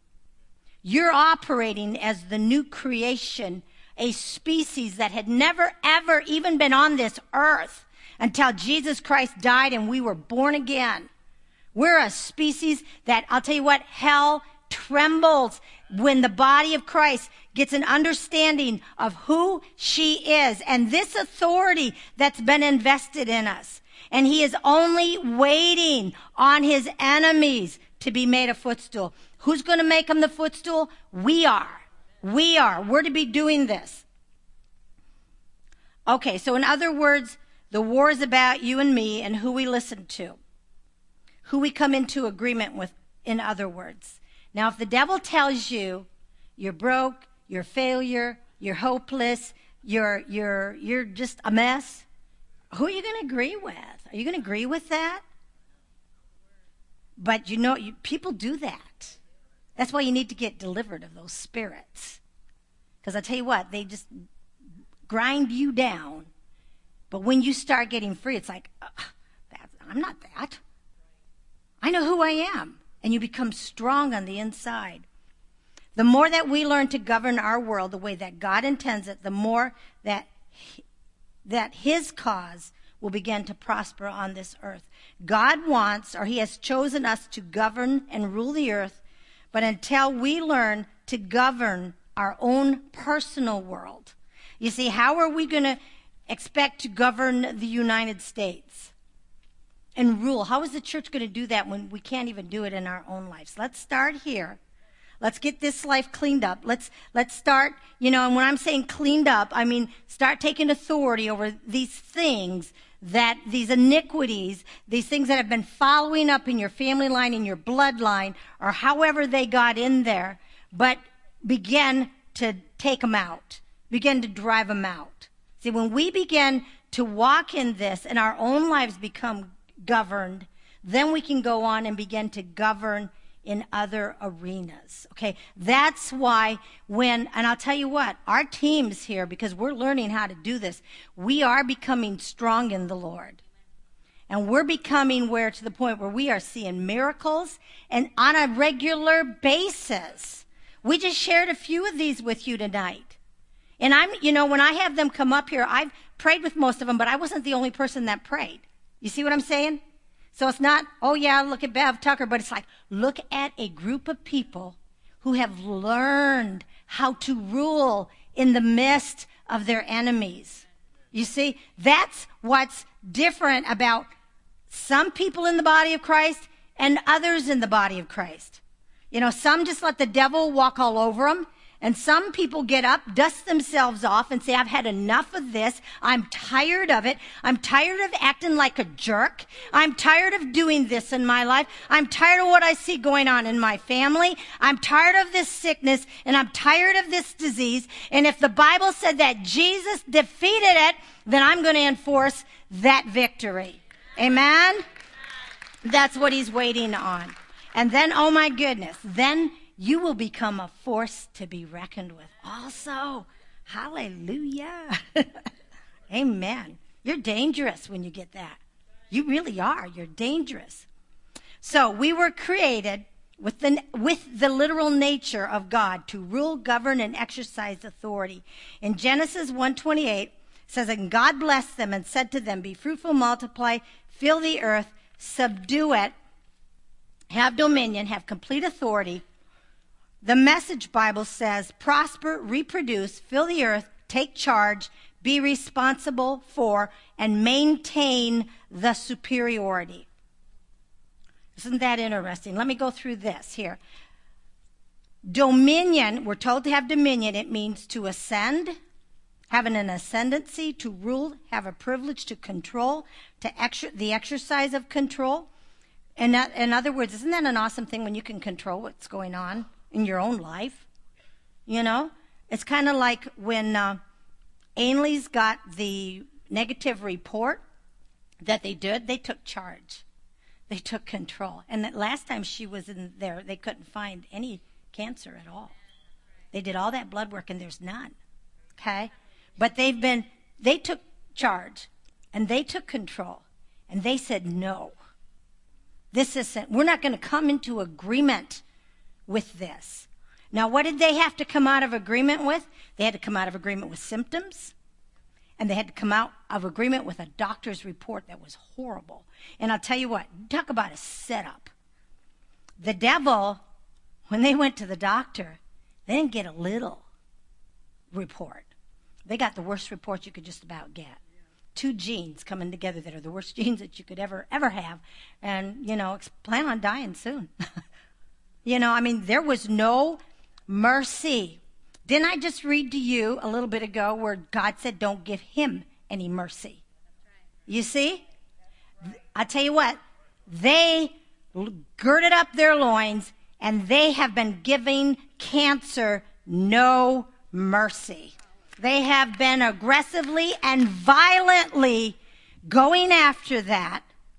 Speaker 1: You're operating as the new creation, a species that had never, ever even been on this earth until Jesus Christ died and we were born again. We're a species that, I'll tell you what, hell trembles when the body of Christ gets an understanding of who she is and this authority that's been invested in us. And he is only waiting on his enemies to be made a footstool. Who's going to make him the footstool? We are. We are. We're to be doing this. Okay, so in other words, the war is about you and me and who we listen to. Who we come into agreement with, in other words. Now, if the devil tells you you're broke, you're a failure, you're hopeless, you're just a mess, who are you going to agree with? Are you going to agree with that? But people do that. That's why you need to get delivered of those spirits. Because I tell you what, they just grind you down. But when you start getting free, it's like, I'm not that. I know who I am. And you become strong on the inside. The more that we learn to govern our world the way that God intends it, the more that his cause will begin to prosper on this earth. God wants, or he has chosen us to govern and rule the earth, but until we learn to govern our own personal world. You see, how are we going to expect to govern the United States and rule? How is the church going to do that when we can't even do it in our own lives? Let's start here. Let's get this life cleaned up. Let's start, and when I'm saying cleaned up, I mean start taking authority over these things, these iniquities, these things that have been following up in your family line, in your bloodline, or however they got in there, but begin to take them out, begin to drive them out. See, when we begin to walk in this and our own lives become governed, then we can go on and begin to govern in other arenas. Okay, that's why and I'll tell you what, our teams here, because we're learning how to do this, we are becoming strong in the Lord. And we're becoming to the point where we are seeing miracles and on a regular basis. We just shared a few of these with you tonight. And when I have them come up here, I've prayed with most of them, but I wasn't the only person that prayed. You see what I'm saying? So it's not, oh yeah, look at Bev Tucker, but it's like, look at a group of people who have learned how to rule in the midst of their enemies. You see, that's what's different about some people in the body of Christ and others in the body of Christ. You know, some just let the devil walk all over them. And some people get up, dust themselves off, and say, I've had enough of this. I'm tired of it. I'm tired of acting like a jerk. I'm tired of doing this in my life. I'm tired of what I see going on in my family. I'm tired of this sickness, and I'm tired of this disease. And if the Bible said that Jesus defeated it, then I'm going to enforce that victory. Amen? That's what he's waiting on. And then, oh my goodness, then you will become a force to be reckoned with also. Hallelujah. Amen. You're dangerous when you get that. You really are. You're dangerous. So we were created with the literal nature of God to rule, govern, and exercise authority. In Genesis 1:28, it says, and God blessed them and said to them, be fruitful, multiply, fill the earth, subdue it, have dominion, have complete authority. The Message Bible says, prosper, reproduce, fill the earth, take charge, be responsible for, and maintain the superiority. Isn't that interesting? Let me go through this here. Dominion, we're told to have dominion. It means to ascend, having an ascendancy, to rule, have a privilege to control, the exercise of control. In other words, isn't that an awesome thing when you can control what's going on in your own life? You know, it's kind of like when Ainley's got the negative report that they took charge. They took control. And that last time she was in there, they couldn't find any cancer at all. They did all that blood work and there's none. Okay? But they took charge and they took control and they said, no, we're not going to come into agreement with this. Now, what did they have to come out of agreement with? They had to come out of agreement with symptoms, and they had to come out of agreement with a doctor's report that was horrible. And I'll tell you what, talk about a setup. The devil, when they went to the doctor, they didn't get a little report. They got the worst report you could just about get. 2 genes coming together that are the worst genes that you could ever have. And, plan on dying soon. There was no mercy. Didn't I just read to you a little bit ago where God said, don't give him any mercy? You see? I tell you what, they girded up their loins and they have been giving cancer no mercy. They have been aggressively and violently going after that.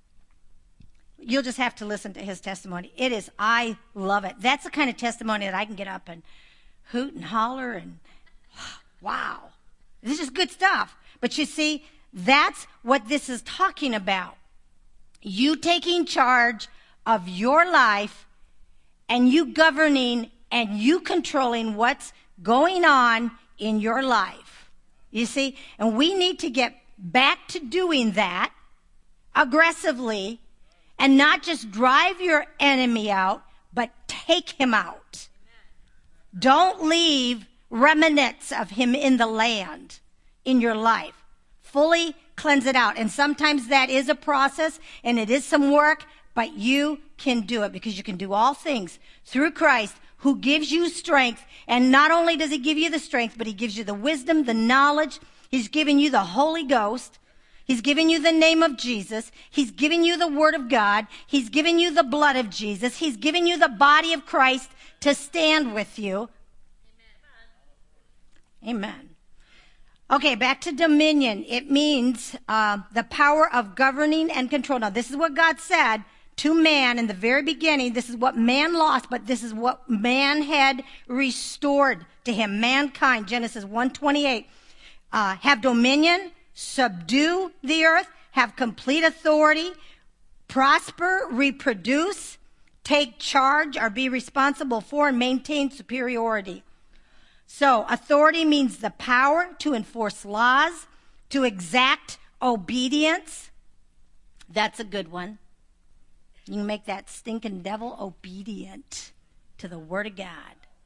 Speaker 1: You'll just have to listen to his testimony. I love it. That's the kind of testimony that I can get up and hoot and holler and wow. This is good stuff. But you see, that's what this is talking about. You taking charge of your life and you governing and you controlling what's going on in your life. You see? And we need to get back to doing that aggressively and not just drive your enemy out, but take him out. Don't leave remnants of him in the land in your life. Fully cleanse it out. And sometimes that is a process and it is some work, but you can do it because you can do all things through Christ who gives you strength. And not only does he give you the strength, but he gives you the wisdom, the knowledge. He's given you the Holy Ghost. He's given you the name of Jesus. He's given you the Word of God. He's given you the blood of Jesus. He's given you the body of Christ to stand with you. Amen. Okay, back to dominion. It means the power of governing and control. Now, this is what God said to man in the very beginning. This is what man lost, but this is what man had restored to him. Mankind, Genesis 1:28. Have dominion, subdue the earth, have complete authority, prosper, reproduce, take charge, or be responsible for and maintain superiority. So authority means the power to enforce laws, to exact obedience. That's a good one. You can make that stinking devil obedient to the Word of God.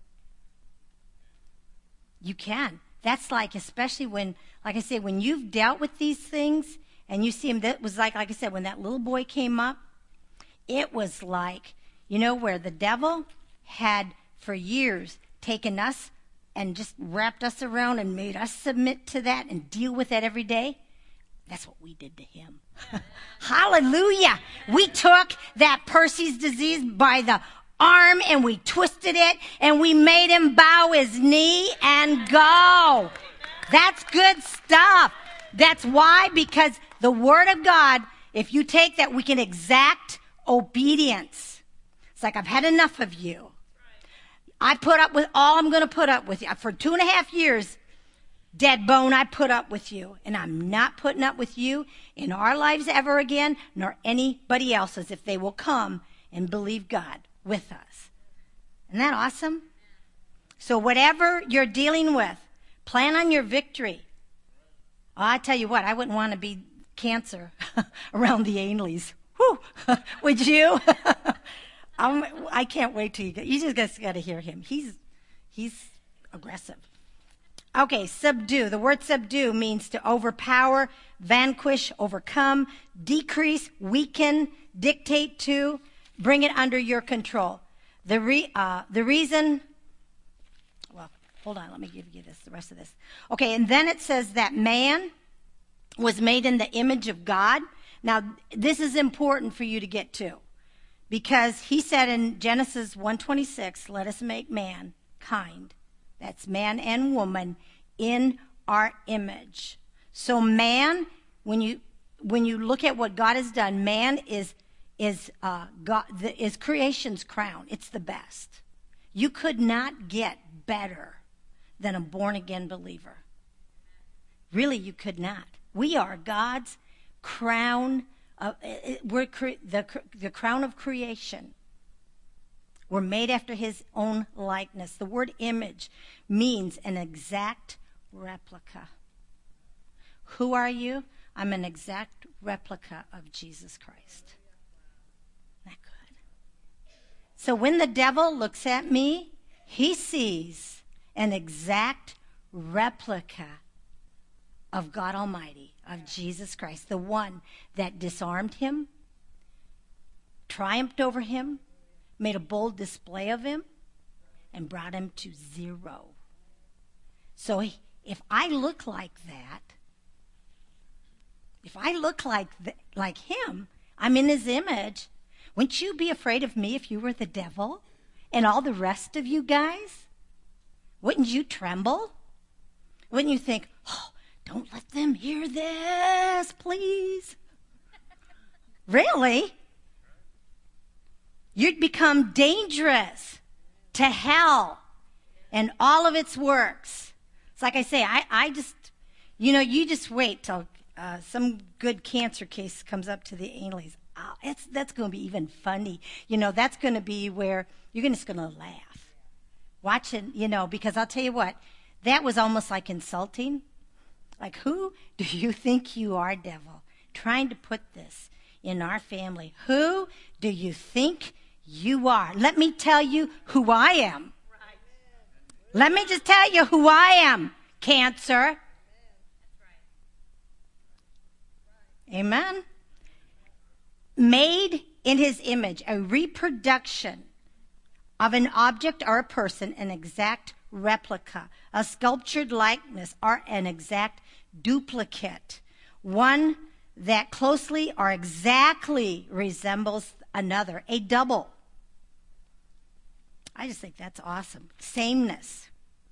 Speaker 1: You can. That's like, especially when, like I said, when you've dealt with these things and you see them, that was like I said, when that little boy came up, it was like, where the devil had for years taken us and just wrapped us around and made us submit to that and deal with that every day. That's what we did to him. Hallelujah. We took that Percy's disease by the arm and we twisted it and we made him bow his knee and go. That's good stuff. That's why, because the Word of God, if you take that, we can exact obedience. It's like, I've had enough of you. I put up with all I'm going to put up with you. For 2.5 years, dead bone, I put up with you. And I'm not putting up with you in our lives ever again, nor anybody else's, if they will come and believe God with us. Isn't that awesome? So whatever you're dealing with, plan on your victory. Oh, I tell you what, I wouldn't want to be cancer around the Ainleys. Whew. Would you? I can't wait till you just got to hear him. He's aggressive. Okay, subdue. The word subdue means to overpower, vanquish, overcome, decrease, weaken, dictate to, bring it under your control. The reason, well, hold on, let me give you the rest of this. Okay, and then it says that man was made in the image of God. Now, this is important for you to get to, because he said in Genesis 1:26, let us make mankind, that's man and woman, in our image. So man, when you look at what God has done, man is creation's crown. It's the best. You could not get better than a born-again believer. Really, you could not. We are God's crown. We're the crown of creation. We're made after his own likeness. The word image means an exact replica. Who are you? I'm an exact replica of Jesus Christ. Isn't that good? So when the devil looks at me, he sees an exact replica of God Almighty, of Jesus Christ, the one that disarmed him, triumphed over him, made a bold display of him, and brought him to zero. So if I look like that, if I look like him, I'm in his image, wouldn't you be afraid of me if you were the devil and all the rest of you guys? Wouldn't you tremble? Wouldn't you think, oh, don't let them hear this, please? Really? You'd become dangerous to hell and all of its works. It's like I say, I just, you just wait till some good cancer case comes up to the Ainleys. Oh, that's going to be even funny. That's going to be where you're just going to laugh. Watching, because I'll tell you what, that was almost like insulting. Like, who do you think you are, devil, trying to put this in our family? Who do you think you are? Let me tell you who I am. Let me just tell you who I am, cancer. Amen. Made in his image, a reproduction of an object or a person, an exact replica, a sculptured likeness, or an exact duplicate, one that closely or exactly resembles another, a double. I just think that's awesome. Sameness.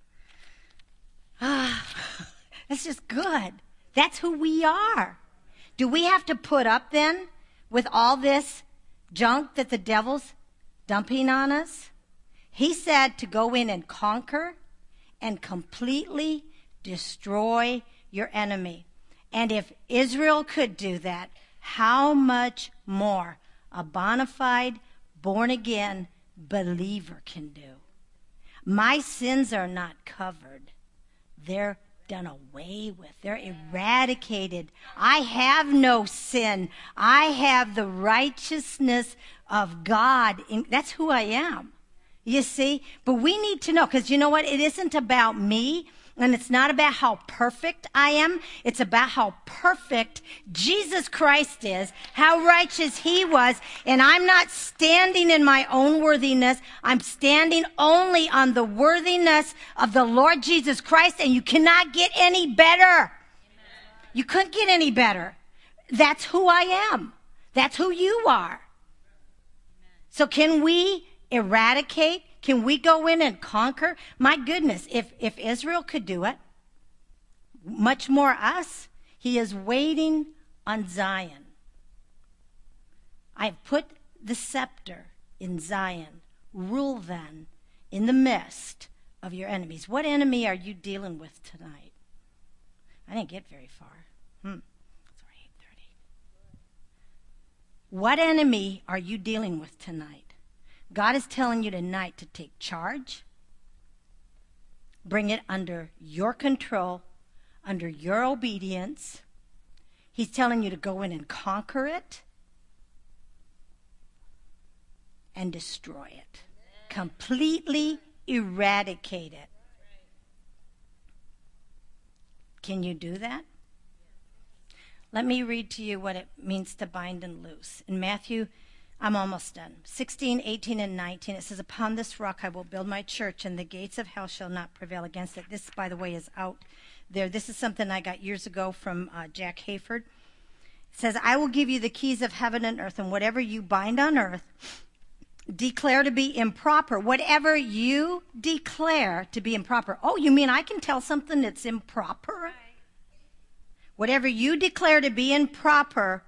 Speaker 1: That's just good. That's who we are. Do we have to put up then with all this junk that the devil's dumping on us? He said to go in and conquer and completely destroy your enemy. And if Israel could do that, how much more a bona fide, born-again believer can do? My sins are not covered. They're done away with. They're eradicated. I have no sin. I have the righteousness of God. That's who I am. You see? But we need to know, because you know what? It isn't about me. And it's not about how perfect I am. It's about how perfect Jesus Christ is, how righteous he was. And I'm not standing in my own worthiness. I'm standing only on the worthiness of the Lord Jesus Christ. And you cannot get any better. You couldn't get any better. That's who I am. That's who you are. So can we eradicate? Can we go in and conquer? My goodness, if Israel could do it, much more us. He is waiting on Zion. I've put the scepter in Zion. Rule then in the midst of your enemies. What enemy are you dealing with tonight? I didn't get very far. It's 8:30. What enemy are you dealing with tonight? God is telling you tonight to take charge, bring it under your control, under your obedience. He's telling you to go in and conquer it and destroy it. Completely eradicate it. Can you do that? Let me read to you what it means to bind and loose. In Matthew, I'm almost done. 16, 18, and 19, it says, upon this rock I will build my church, and the gates of hell shall not prevail against it. This, by the way, is out there. This is something I got years ago from Jack Hayford. It says, I will give you the keys of heaven and earth, and whatever you bind on earth, declare to be improper. Whatever you declare to be improper. Oh, you mean I can tell something that's improper? Whatever you declare to be improper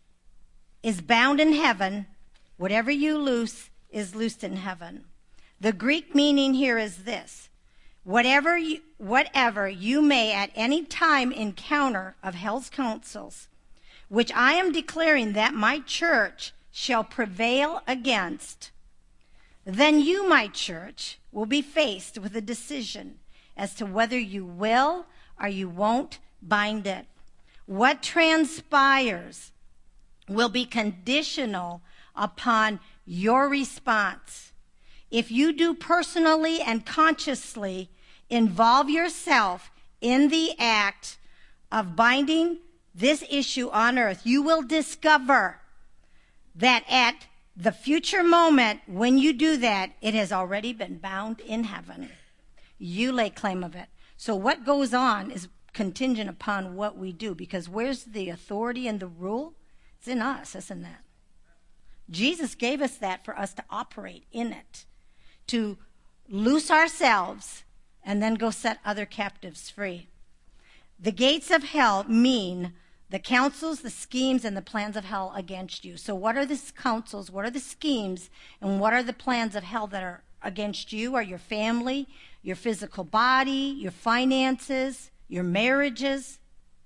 Speaker 1: is bound in heaven. Whatever you loose is loosed in heaven. The Greek meaning here is this. Whatever you may at any time encounter of hell's counsels, which I am declaring that my church shall prevail against, then you, my church, will be faced with a decision as to whether you will or you won't bind it. What transpires will be conditional upon your response. If you do personally and consciously involve yourself in the act of binding this issue on earth, you will discover that at the future moment when you do that, it has already been bound in heaven. You lay claim of it. So what goes on is contingent upon what we do, because where's the authority and the rule? It's in us, isn't it? Jesus gave us that for us to operate in it, to loose ourselves and then go set other captives free. The gates of hell mean the counsels, the schemes, and the plans of hell against you. So what are the counsels, what are the schemes, and what are the plans of hell that are against you, or your family, your physical body, your finances, your marriages?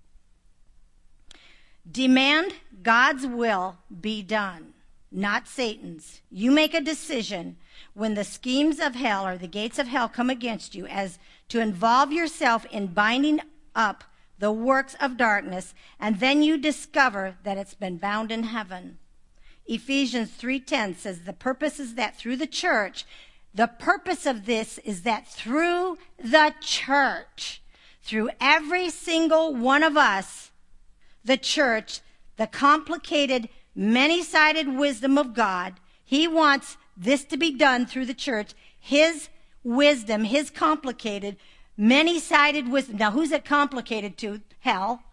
Speaker 1: Demand God's will be done, not Satan's. You make a decision when the schemes of hell or the gates of hell come against you as to involve yourself in binding up the works of darkness, and then you discover that it's been bound in heaven. Ephesians 3:10 says the purpose is that through the church, the purpose of this is that through the church, through every single one of us, the church, the complicated, many-sided wisdom of God, he wants this to be done through the church. His wisdom, his complicated, many-sided wisdom. Now, who's it complicated to? Hell.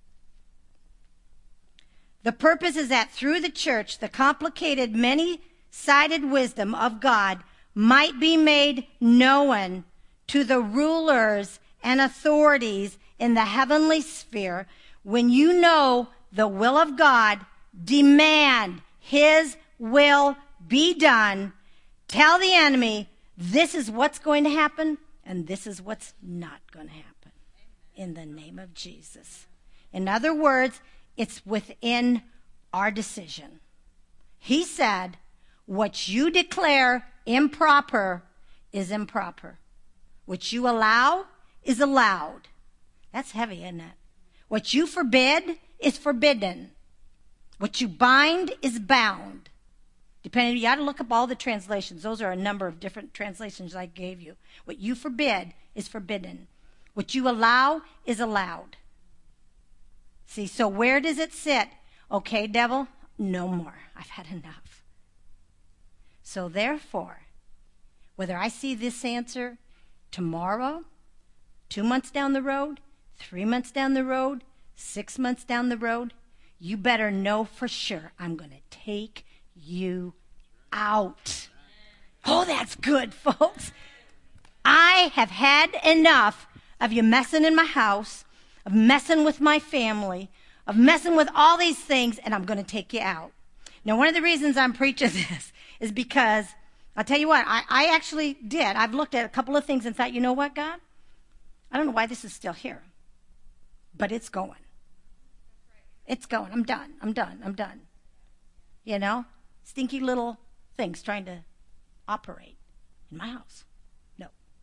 Speaker 1: The purpose is that through the church, the complicated, many-sided wisdom of God might be made known to the rulers and authorities in the heavenly sphere. When you know the will of God, demand his will be done. Tell the enemy, this is what's going to happen, and this is what's not going to happen. In the name of Jesus. In other words, it's within our decision. He said, what you declare improper is improper. What you allow is allowed. That's heavy, isn't it? What you forbid is forbidden. What you bind is bound. Depending, you got to look up all the translations. Those are a number of different translations I gave you. What you forbid is forbidden. What you allow is allowed. See, so where does it sit? Okay, devil, no more. I've had enough. So therefore, whether I see this answer tomorrow, 2 months down the road, 3 months down the road, 6 months down the road, you better know for sure I'm going to take you out. Oh, that's good, folks. I have had enough of you messing in my house, of messing with my family, of messing with all these things, and I'm going to take you out. Now, one of the reasons I'm preaching this is because, I'll tell you what, I actually did. I've looked at a couple of things and thought, you know what, God? I don't know why this is still here, but it's going. It's going. I'm done. You know? Stinky little things trying to operate in my house. No.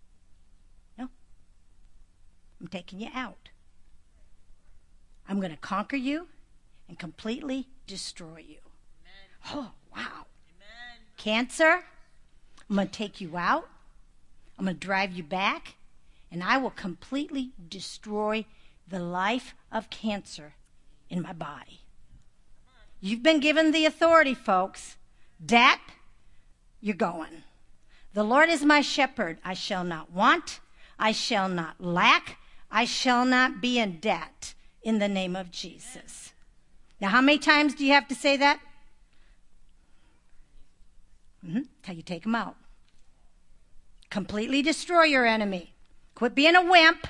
Speaker 1: I'm taking you out. I'm going to conquer you and completely destroy you. Amen. Oh, wow. Amen. Cancer, I'm going to take you out. I'm going to drive you back. And I will completely destroy the life of cancer in my body. You've been given the authority, folks. Debt, you're going. The Lord is my shepherd. I shall not want. I shall not lack. I shall not be in debt in the name of Jesus. Now, how many times do you have to say that? Till you take them out. Completely destroy your enemy. Quit being a wimp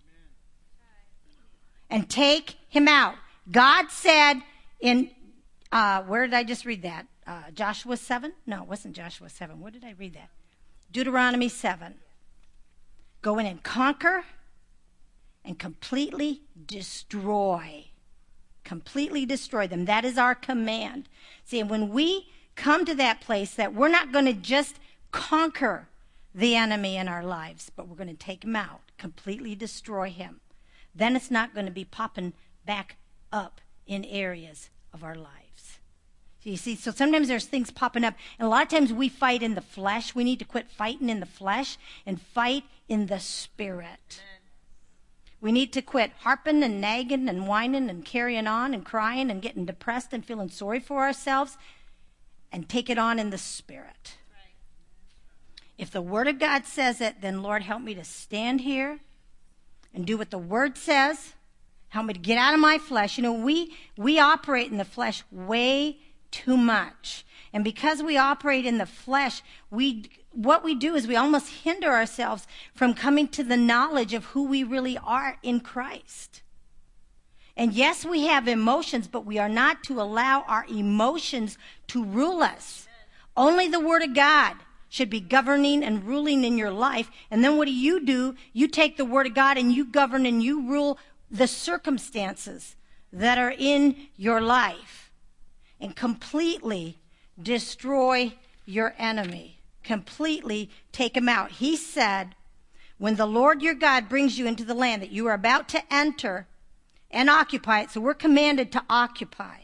Speaker 1: and take him out. God said in, where did I just read that? Joshua 7? No, it wasn't Joshua 7. Where did I read that? Deuteronomy 7. Go in and conquer and completely destroy. Completely destroy them. That is our command. See, and when we come to that place that we're not going to just conquer the enemy in our lives, but we're going to take him out, completely destroy him, then it's not going to be popping back up in areas of our lives. You see, so sometimes there's things popping up, and a lot of times we fight in the flesh. We need to quit fighting in the flesh and fight in the spirit. Amen. We need to quit harping and nagging and whining and carrying on and crying and getting depressed and feeling sorry for ourselves and take it on in the spirit. If the Word of God says it, then Lord, help me to stand here and do what the Word says. Help me to get out of my flesh. You know, we operate in the flesh way too much. And because we operate in the flesh, what we do is we almost hinder ourselves from coming to the knowledge of who we really are in Christ. And yes, we have emotions, but we are not to allow our emotions to rule us. Only the Word of God should be governing and ruling in your life. And then what do? You take the Word of God and you govern and you rule the circumstances that are in your life and completely destroy your enemy. Completely take him out. He said, when the Lord your God brings you into the land that you are about to enter and occupy it, so we're commanded to occupy.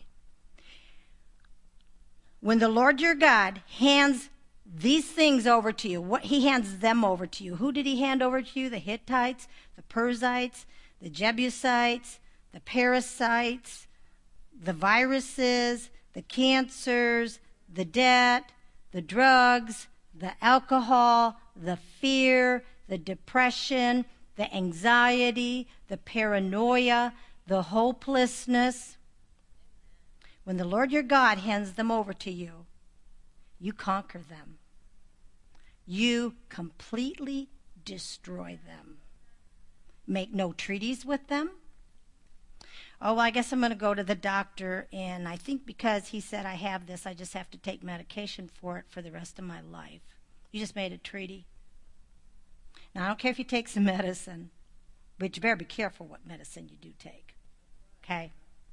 Speaker 1: When the Lord your God hands these things over to you, he hands them over to you. Who did he hand over to you? The Hittites, the Perizzites, the Jebusites, the parasites, the viruses, the cancers, the debt, the drugs, the alcohol, the fear, the depression, the anxiety, the paranoia, the hopelessness. When the Lord your God hands them over to you, you conquer them. You completely destroy them. Make no treaties with them. Oh, well, I guess I'm going to go to the doctor, and I think because he said I have this, I just have to take medication for it for the rest of my life. You just made a treaty. Now, I don't care if you take some medicine, but you better be careful what medicine you do take. Okay?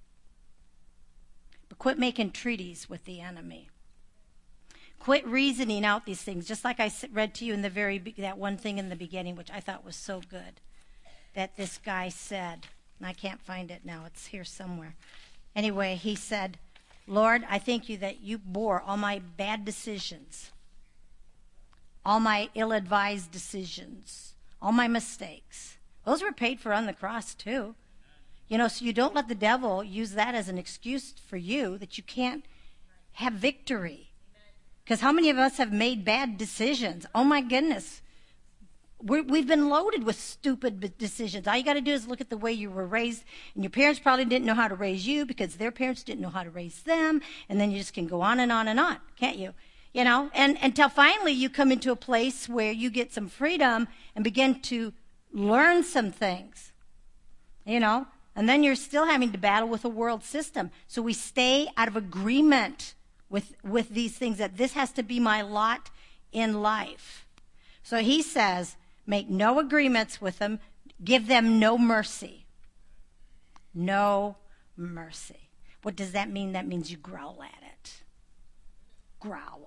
Speaker 1: But quit making treaties with the enemy. Quit reasoning out these things, just like I read to you in that one thing in the beginning, which I thought was so good, that this guy said, and I can't find it now, it's here somewhere. Anyway, he said, Lord, I thank you that you bore all my bad decisions, all my ill-advised decisions, all my mistakes. Those were paid for on the cross too. So you don't let the devil use that as an excuse for you that you can't have victory. Because how many of us have made bad decisions? Oh my goodness. We've been loaded with stupid decisions. All you got to do is look at the way you were raised. And your parents probably didn't know how to raise you because their parents didn't know how to raise them. And then you just can go on and on and on, can't you? And until finally you come into a place where you get some freedom and begin to learn some things, and then you're still having to battle with a world system. So we stay out of agreement with these things, that this has to be my lot in life. So he says, make no agreements with them, give them no mercy. No mercy. What does that mean? That means you growl at it. Growl.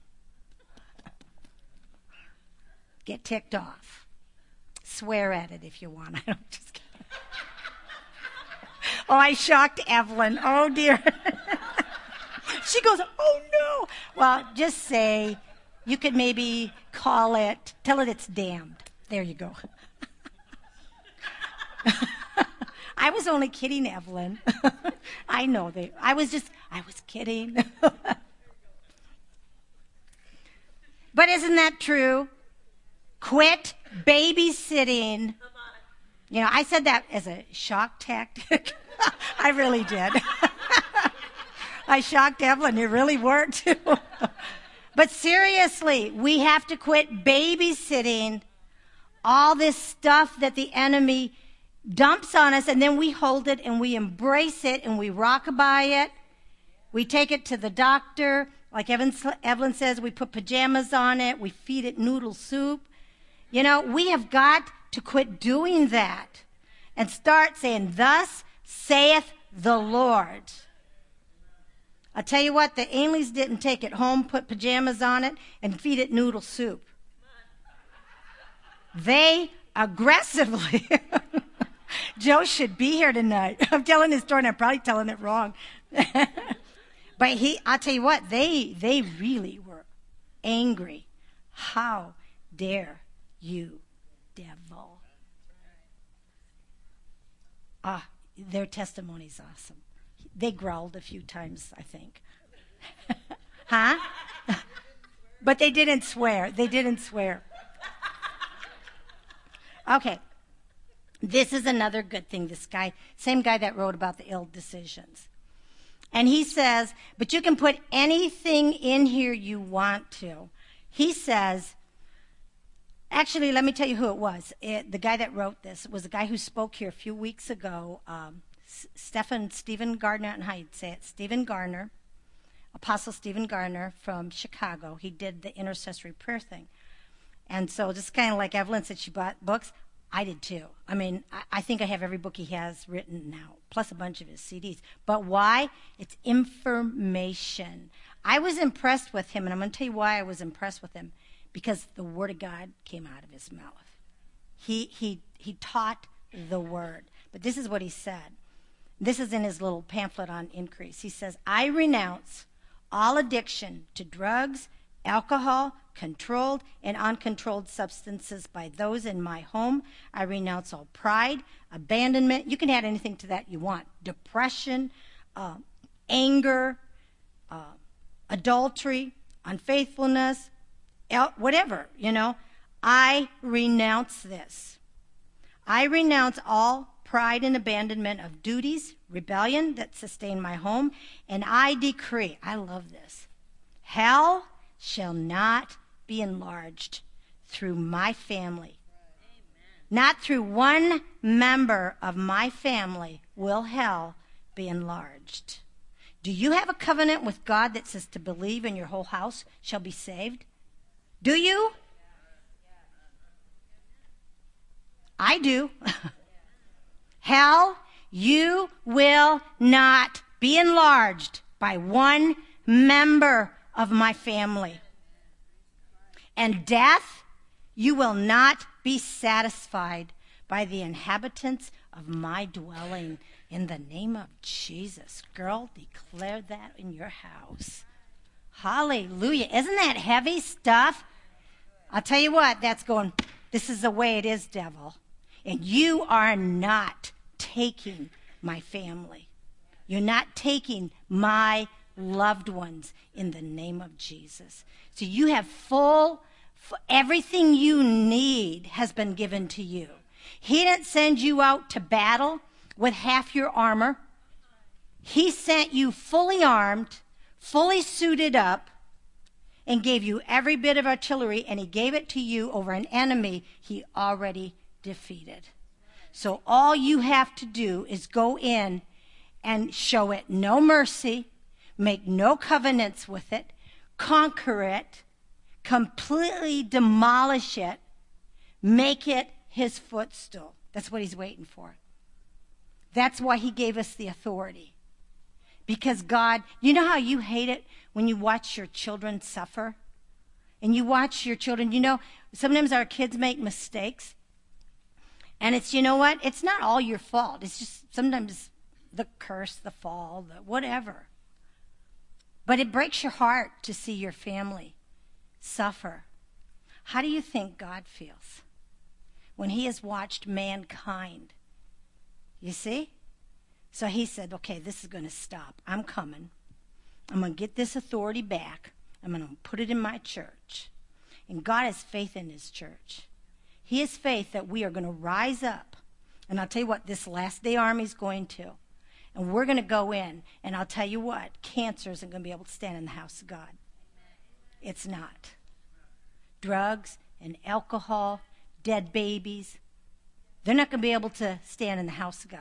Speaker 1: Get ticked off. Swear at it if you want. I'm just kidding. Oh, I shocked Evelyn. Oh, dear. She goes, oh, no. Well, just say, you could maybe tell it it's damned. There you go. I was only kidding, Evelyn. I know. I was kidding. But isn't that true? Quit babysitting. I said that as a shock tactic. I really did. I shocked Evelyn. It really worked. But seriously, we have to quit babysitting all this stuff that the enemy dumps on us, and then we hold it and we embrace it and we rockabye it. We take it to the doctor. Like Evelyn says, we put pajamas on it. We feed it noodle soup. We have got to quit doing that and start saying, thus saith the Lord. I'll tell you what, the Ainleys didn't take it home, put pajamas on it, and feed it noodle soup. They aggressively, Joe should be here tonight. I'm telling his story and I'm probably telling it wrong. But I'll tell you what, they really were angry. How dare you, devil? Their testimony's awesome. They growled a few times, I think. Huh? But they didn't swear. Okay. This is another good thing. This guy, same guy that wrote about the ill decisions. And he says, but you can put anything in here you want to. He says, actually, let me tell you who it was. The guy that wrote this was a guy who spoke here a few weeks ago, Stephen Gardner, and how you'd say it, Stephen Gardner, Apostle Stephen Gardner from Chicago. He did the intercessory prayer thing. And so just kind of like Evelyn said she bought books, I did too. I mean, I think I have every book he has written now, plus a bunch of his CDs. But why? It's information. I was impressed with him, and I'm going to tell you why I was impressed with him. Because the Word of God came out of his mouth. He taught the Word. But this is what he said. This is in his little pamphlet on increase. He says, I renounce all addiction to drugs, alcohol, controlled and uncontrolled substances by those in my home. I renounce all pride, abandonment. You can add anything to that you want. Depression, anger, adultery, unfaithfulness, whatever, I renounce this. I renounce all pride and abandonment of duties, rebellion that sustain my home, and I decree, I love this, hell shall not be enlarged through my family. Not through one member of my family will hell be enlarged. Do you have a covenant with God that says to believe and your whole house shall be saved? Do you? I do. Hell, you will not be enlarged by one member of my family. And death, you will not be satisfied by the inhabitants of my dwelling. In the name of Jesus. Girl, declare that in your house. Hallelujah. Isn't that heavy stuff? I'll tell you what, that's going, this is the way it is, devil. And you are not taking my family. You're not taking my loved ones in the name of Jesus. So you have everything you need has been given to you. He didn't send you out to battle with half your armor. He sent you fully armed, fully suited up, and gave you every bit of artillery, and he gave it to you over an enemy he already defeated. So all you have to do is go in and show it no mercy, make no covenants with it, conquer it, completely demolish it, make it his footstool. That's what he's waiting for. That's why he gave us the authority. Because God, you know how you hate it when you watch your children suffer? And you watch your children, you know, sometimes our kids make mistakes. And it's, you know what? It's not all your fault. It's just sometimes the curse, the fall, the whatever. But it breaks your heart to see your family suffer. How do you think God feels when he has watched mankind? You see? So he said, okay, this is going to stop. I'm coming. I'm going to get this authority back. I'm going to put it in my church. And God has faith in his church. He has faith that we are going to rise up. And I'll tell you what, this last day army is going to. And we're going to go in. And I'll tell you what, cancer isn't going to be able to stand in the house of God. It's not. Drugs and alcohol, dead babies, they're not going to be able to stand in the house of God.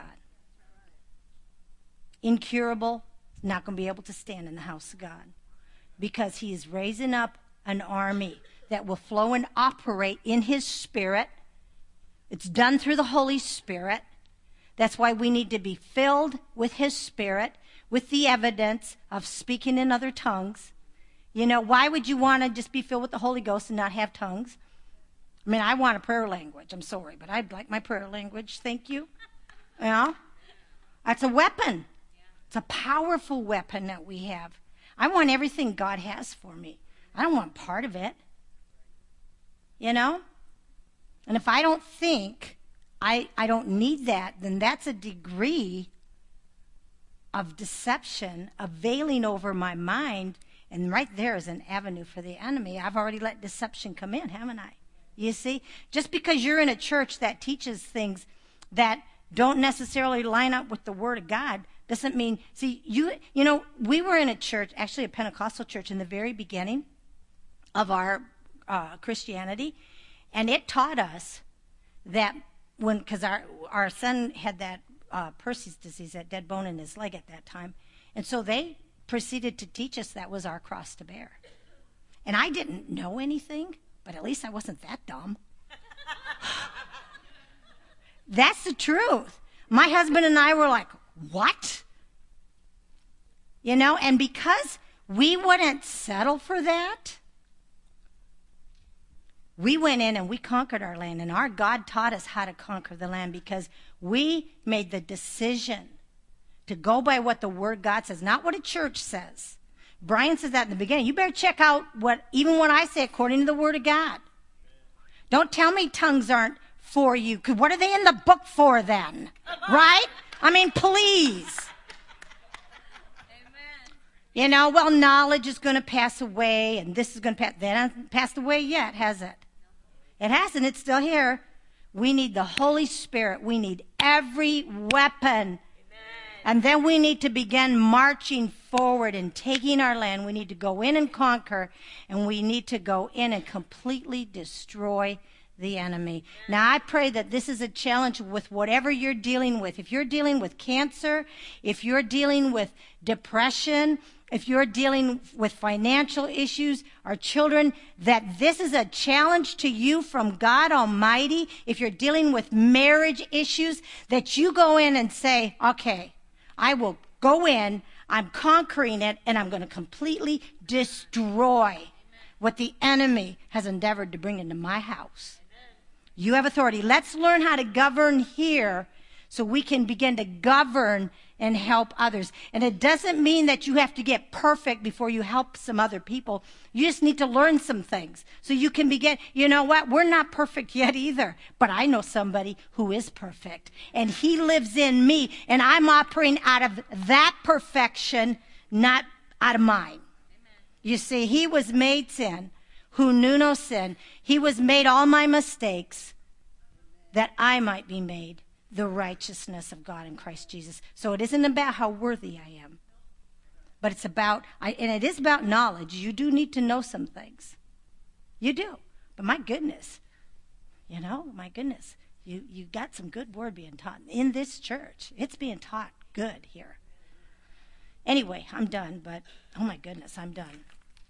Speaker 1: Incurable, not going to be able to stand in the house of God. Because he is raising up an army that will flow and operate in his Spirit. It's done through the Holy Spirit. That's why we need to be filled with his Spirit, with the evidence of speaking in other tongues. You know, why would you want to just be filled with the Holy Ghost and not have tongues? I mean, I want a prayer language. I'm sorry, but I'd like my prayer language. Thank you. You know? That's a weapon. It's a powerful weapon that we have. I want everything God has for me. I don't want part of it. You know? And if I don't think I don't need that, then that's a degree of deception, of veiling over my mind. And right there is an avenue for the enemy. I've already let deception come in, haven't I? You see? Just because you're in a church that teaches things that don't necessarily line up with the Word of God doesn't mean, see, you know, we were in a church, actually a Pentecostal church in the very beginning of our Christianity, and it taught us that because our son had that Percy's disease, that dead bone in his leg at that time, and so they proceeded to teach us that was our cross to bear. And I didn't know anything, but at least I wasn't that dumb. That's the truth. My husband and I were like, what? You know, and because we wouldn't settle for that, we went in and we conquered our land. And our God taught us how to conquer the land because we made the decision to go by what the Word of God says, not what a church says. Brian says that in the beginning. You better check out even what I say according to the Word of God. Don't tell me tongues aren't for you, because what are they in the book for then? Right? I mean, please. Amen. You know, well, knowledge is going to pass away, and this is going to pass. That hasn't passed away yet, has it? It hasn't. It's still here. We need the Holy Spirit. We need every weapon. And then we need to begin marching forward and taking our land. We need to go in and conquer, and we need to go in and completely destroy the enemy. Now, I pray that this is a challenge with whatever you're dealing with. If you're dealing with cancer, if you're dealing with depression, if you're dealing with financial issues or children, that this is a challenge to you from God Almighty. If you're dealing with marriage issues, that you go in and say, okay, I will go in, I'm conquering it, and I'm going to completely destroy what the enemy has endeavored to bring into my house. You have authority. Let's learn how to govern here so we can begin to govern and help others. And it doesn't mean that you have to get perfect before you help some other people. You just need to learn some things so you can begin. You know what? We're not perfect yet either, but I know somebody who is perfect, and he lives in me, and I'm operating out of that perfection, not out of mine. You see, he was made sin, who knew no sin. He was made all my mistakes, that I might be made the righteousness of God in Christ Jesus. So it isn't about how worthy I am, but it's about, and it is about knowledge. You do need to know some things. You do. But my goodness, my goodness, you got some good word being taught in this church. It's being taught good here. Anyway, I'm done, but oh my goodness, I'm done.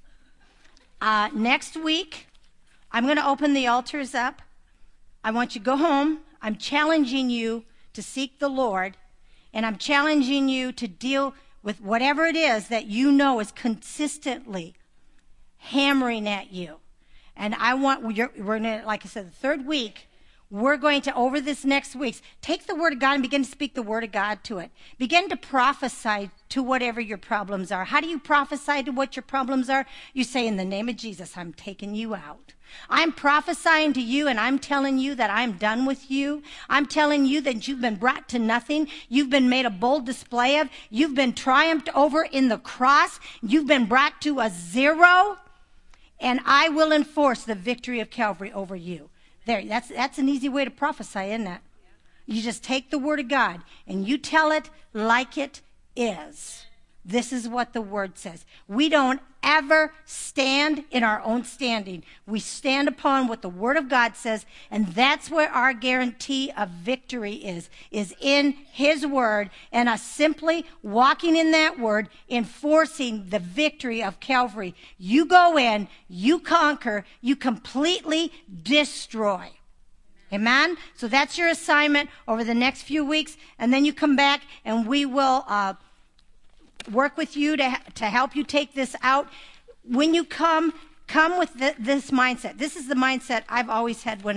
Speaker 1: Next week, I'm going to open the altars up. I want you to go home. I'm challenging you to seek the Lord, and I'm challenging you to deal with whatever it is that you know is consistently hammering at you. And we're going to, like I said, the third week, we're going to, over this next week, take the Word of God and begin to speak the Word of God to it. Begin to prophesy to whatever your problems are. How do you prophesy to what your problems are? You say, in the name of Jesus, I'm taking you out. I'm prophesying to you, and I'm telling you that I'm done with you. I'm telling you that you've been brought to nothing. You've been made a bold display of. You've been triumphed over in the cross. You've been brought to a zero, and I will enforce the victory of Calvary over you. There, that's an easy way to prophesy, isn't it? You just take the Word of God, and you tell it like it is. This is what the Word says. We don't ever stand in our own standing. We stand upon what the Word of God says, and that's where our guarantee of victory is in His Word, and us simply walking in that Word, enforcing the victory of Calvary. You go in, you conquer, you completely destroy. Amen? So that's your assignment over the next few weeks, and then you come back, and we will work with you to help you take this out. When you come with this mindset. This is the mindset I've always had when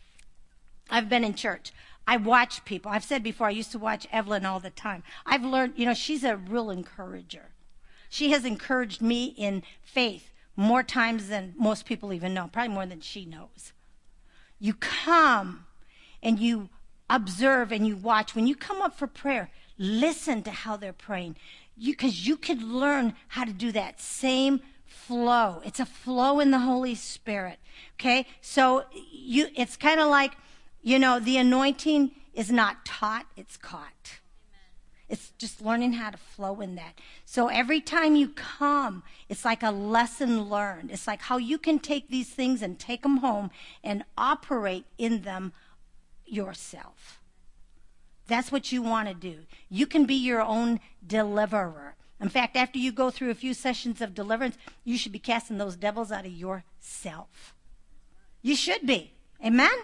Speaker 1: I've been in church. I watch people. I've said before, I used to watch Evelyn all the time. I've learned, she's a real encourager. She has encouraged me in faith more times than most people even know, probably more than she knows. You come and you observe and you watch. When you come up for prayer, listen to how they're praying. Because you could learn how to do that same flow. It's a flow in the Holy Spirit. Okay? So it's kind of like, the anointing is not taught, it's caught. It's just learning how to flow in that. So every time you come, it's like a lesson learned. It's like how you can take these things and take them home and operate in them yourself. That's what you want to do. You can be your own deliverer. In fact, after you go through a few sessions of deliverance, you should be casting those devils out of yourself. You should be. Amen?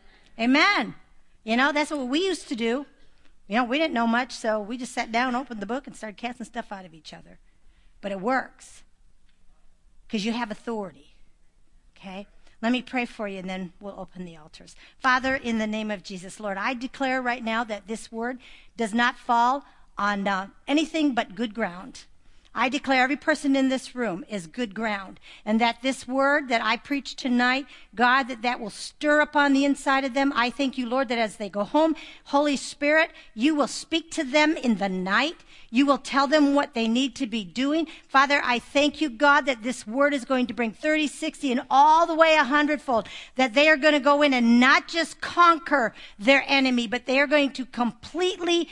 Speaker 1: Amen. That's what we used to do. We didn't know much, so we just sat down, opened the book, and started casting stuff out of each other. But it works because you have authority. Okay? Let me pray for you, and then we'll open the altars. Father, in the name of Jesus, Lord, I declare right now that this word does not fall on anything but good ground. I declare every person in this room is good ground, and that this word that I preach tonight, God, that will stir up on the inside of them. I thank you, Lord, that as they go home, Holy Spirit, you will speak to them in the night. You will tell them what they need to be doing. Father, I thank you, God, that this word is going to bring 30, 60, and all the way 100-fold, that they are going to go in and not just conquer their enemy, but they are going to completely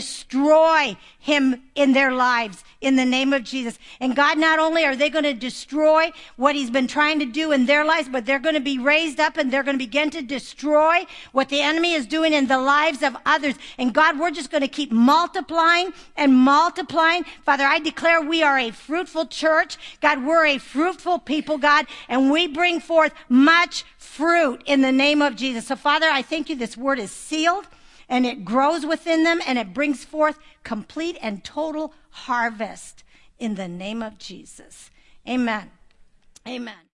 Speaker 1: destroy him in their lives in the name of Jesus. And God, not only are they going to destroy what he's been trying to do in their lives, but they're going to be raised up and they're going to begin to destroy what the enemy is doing in the lives of others. And God, we're just going to keep multiplying and multiplying. Father, I declare we are a fruitful church. God, we're a fruitful people, God, and we bring forth much fruit in the name of Jesus. So Father, I thank you this word is sealed and it grows within them and it brings forth complete and total harvest in the name of Jesus. Amen. Amen.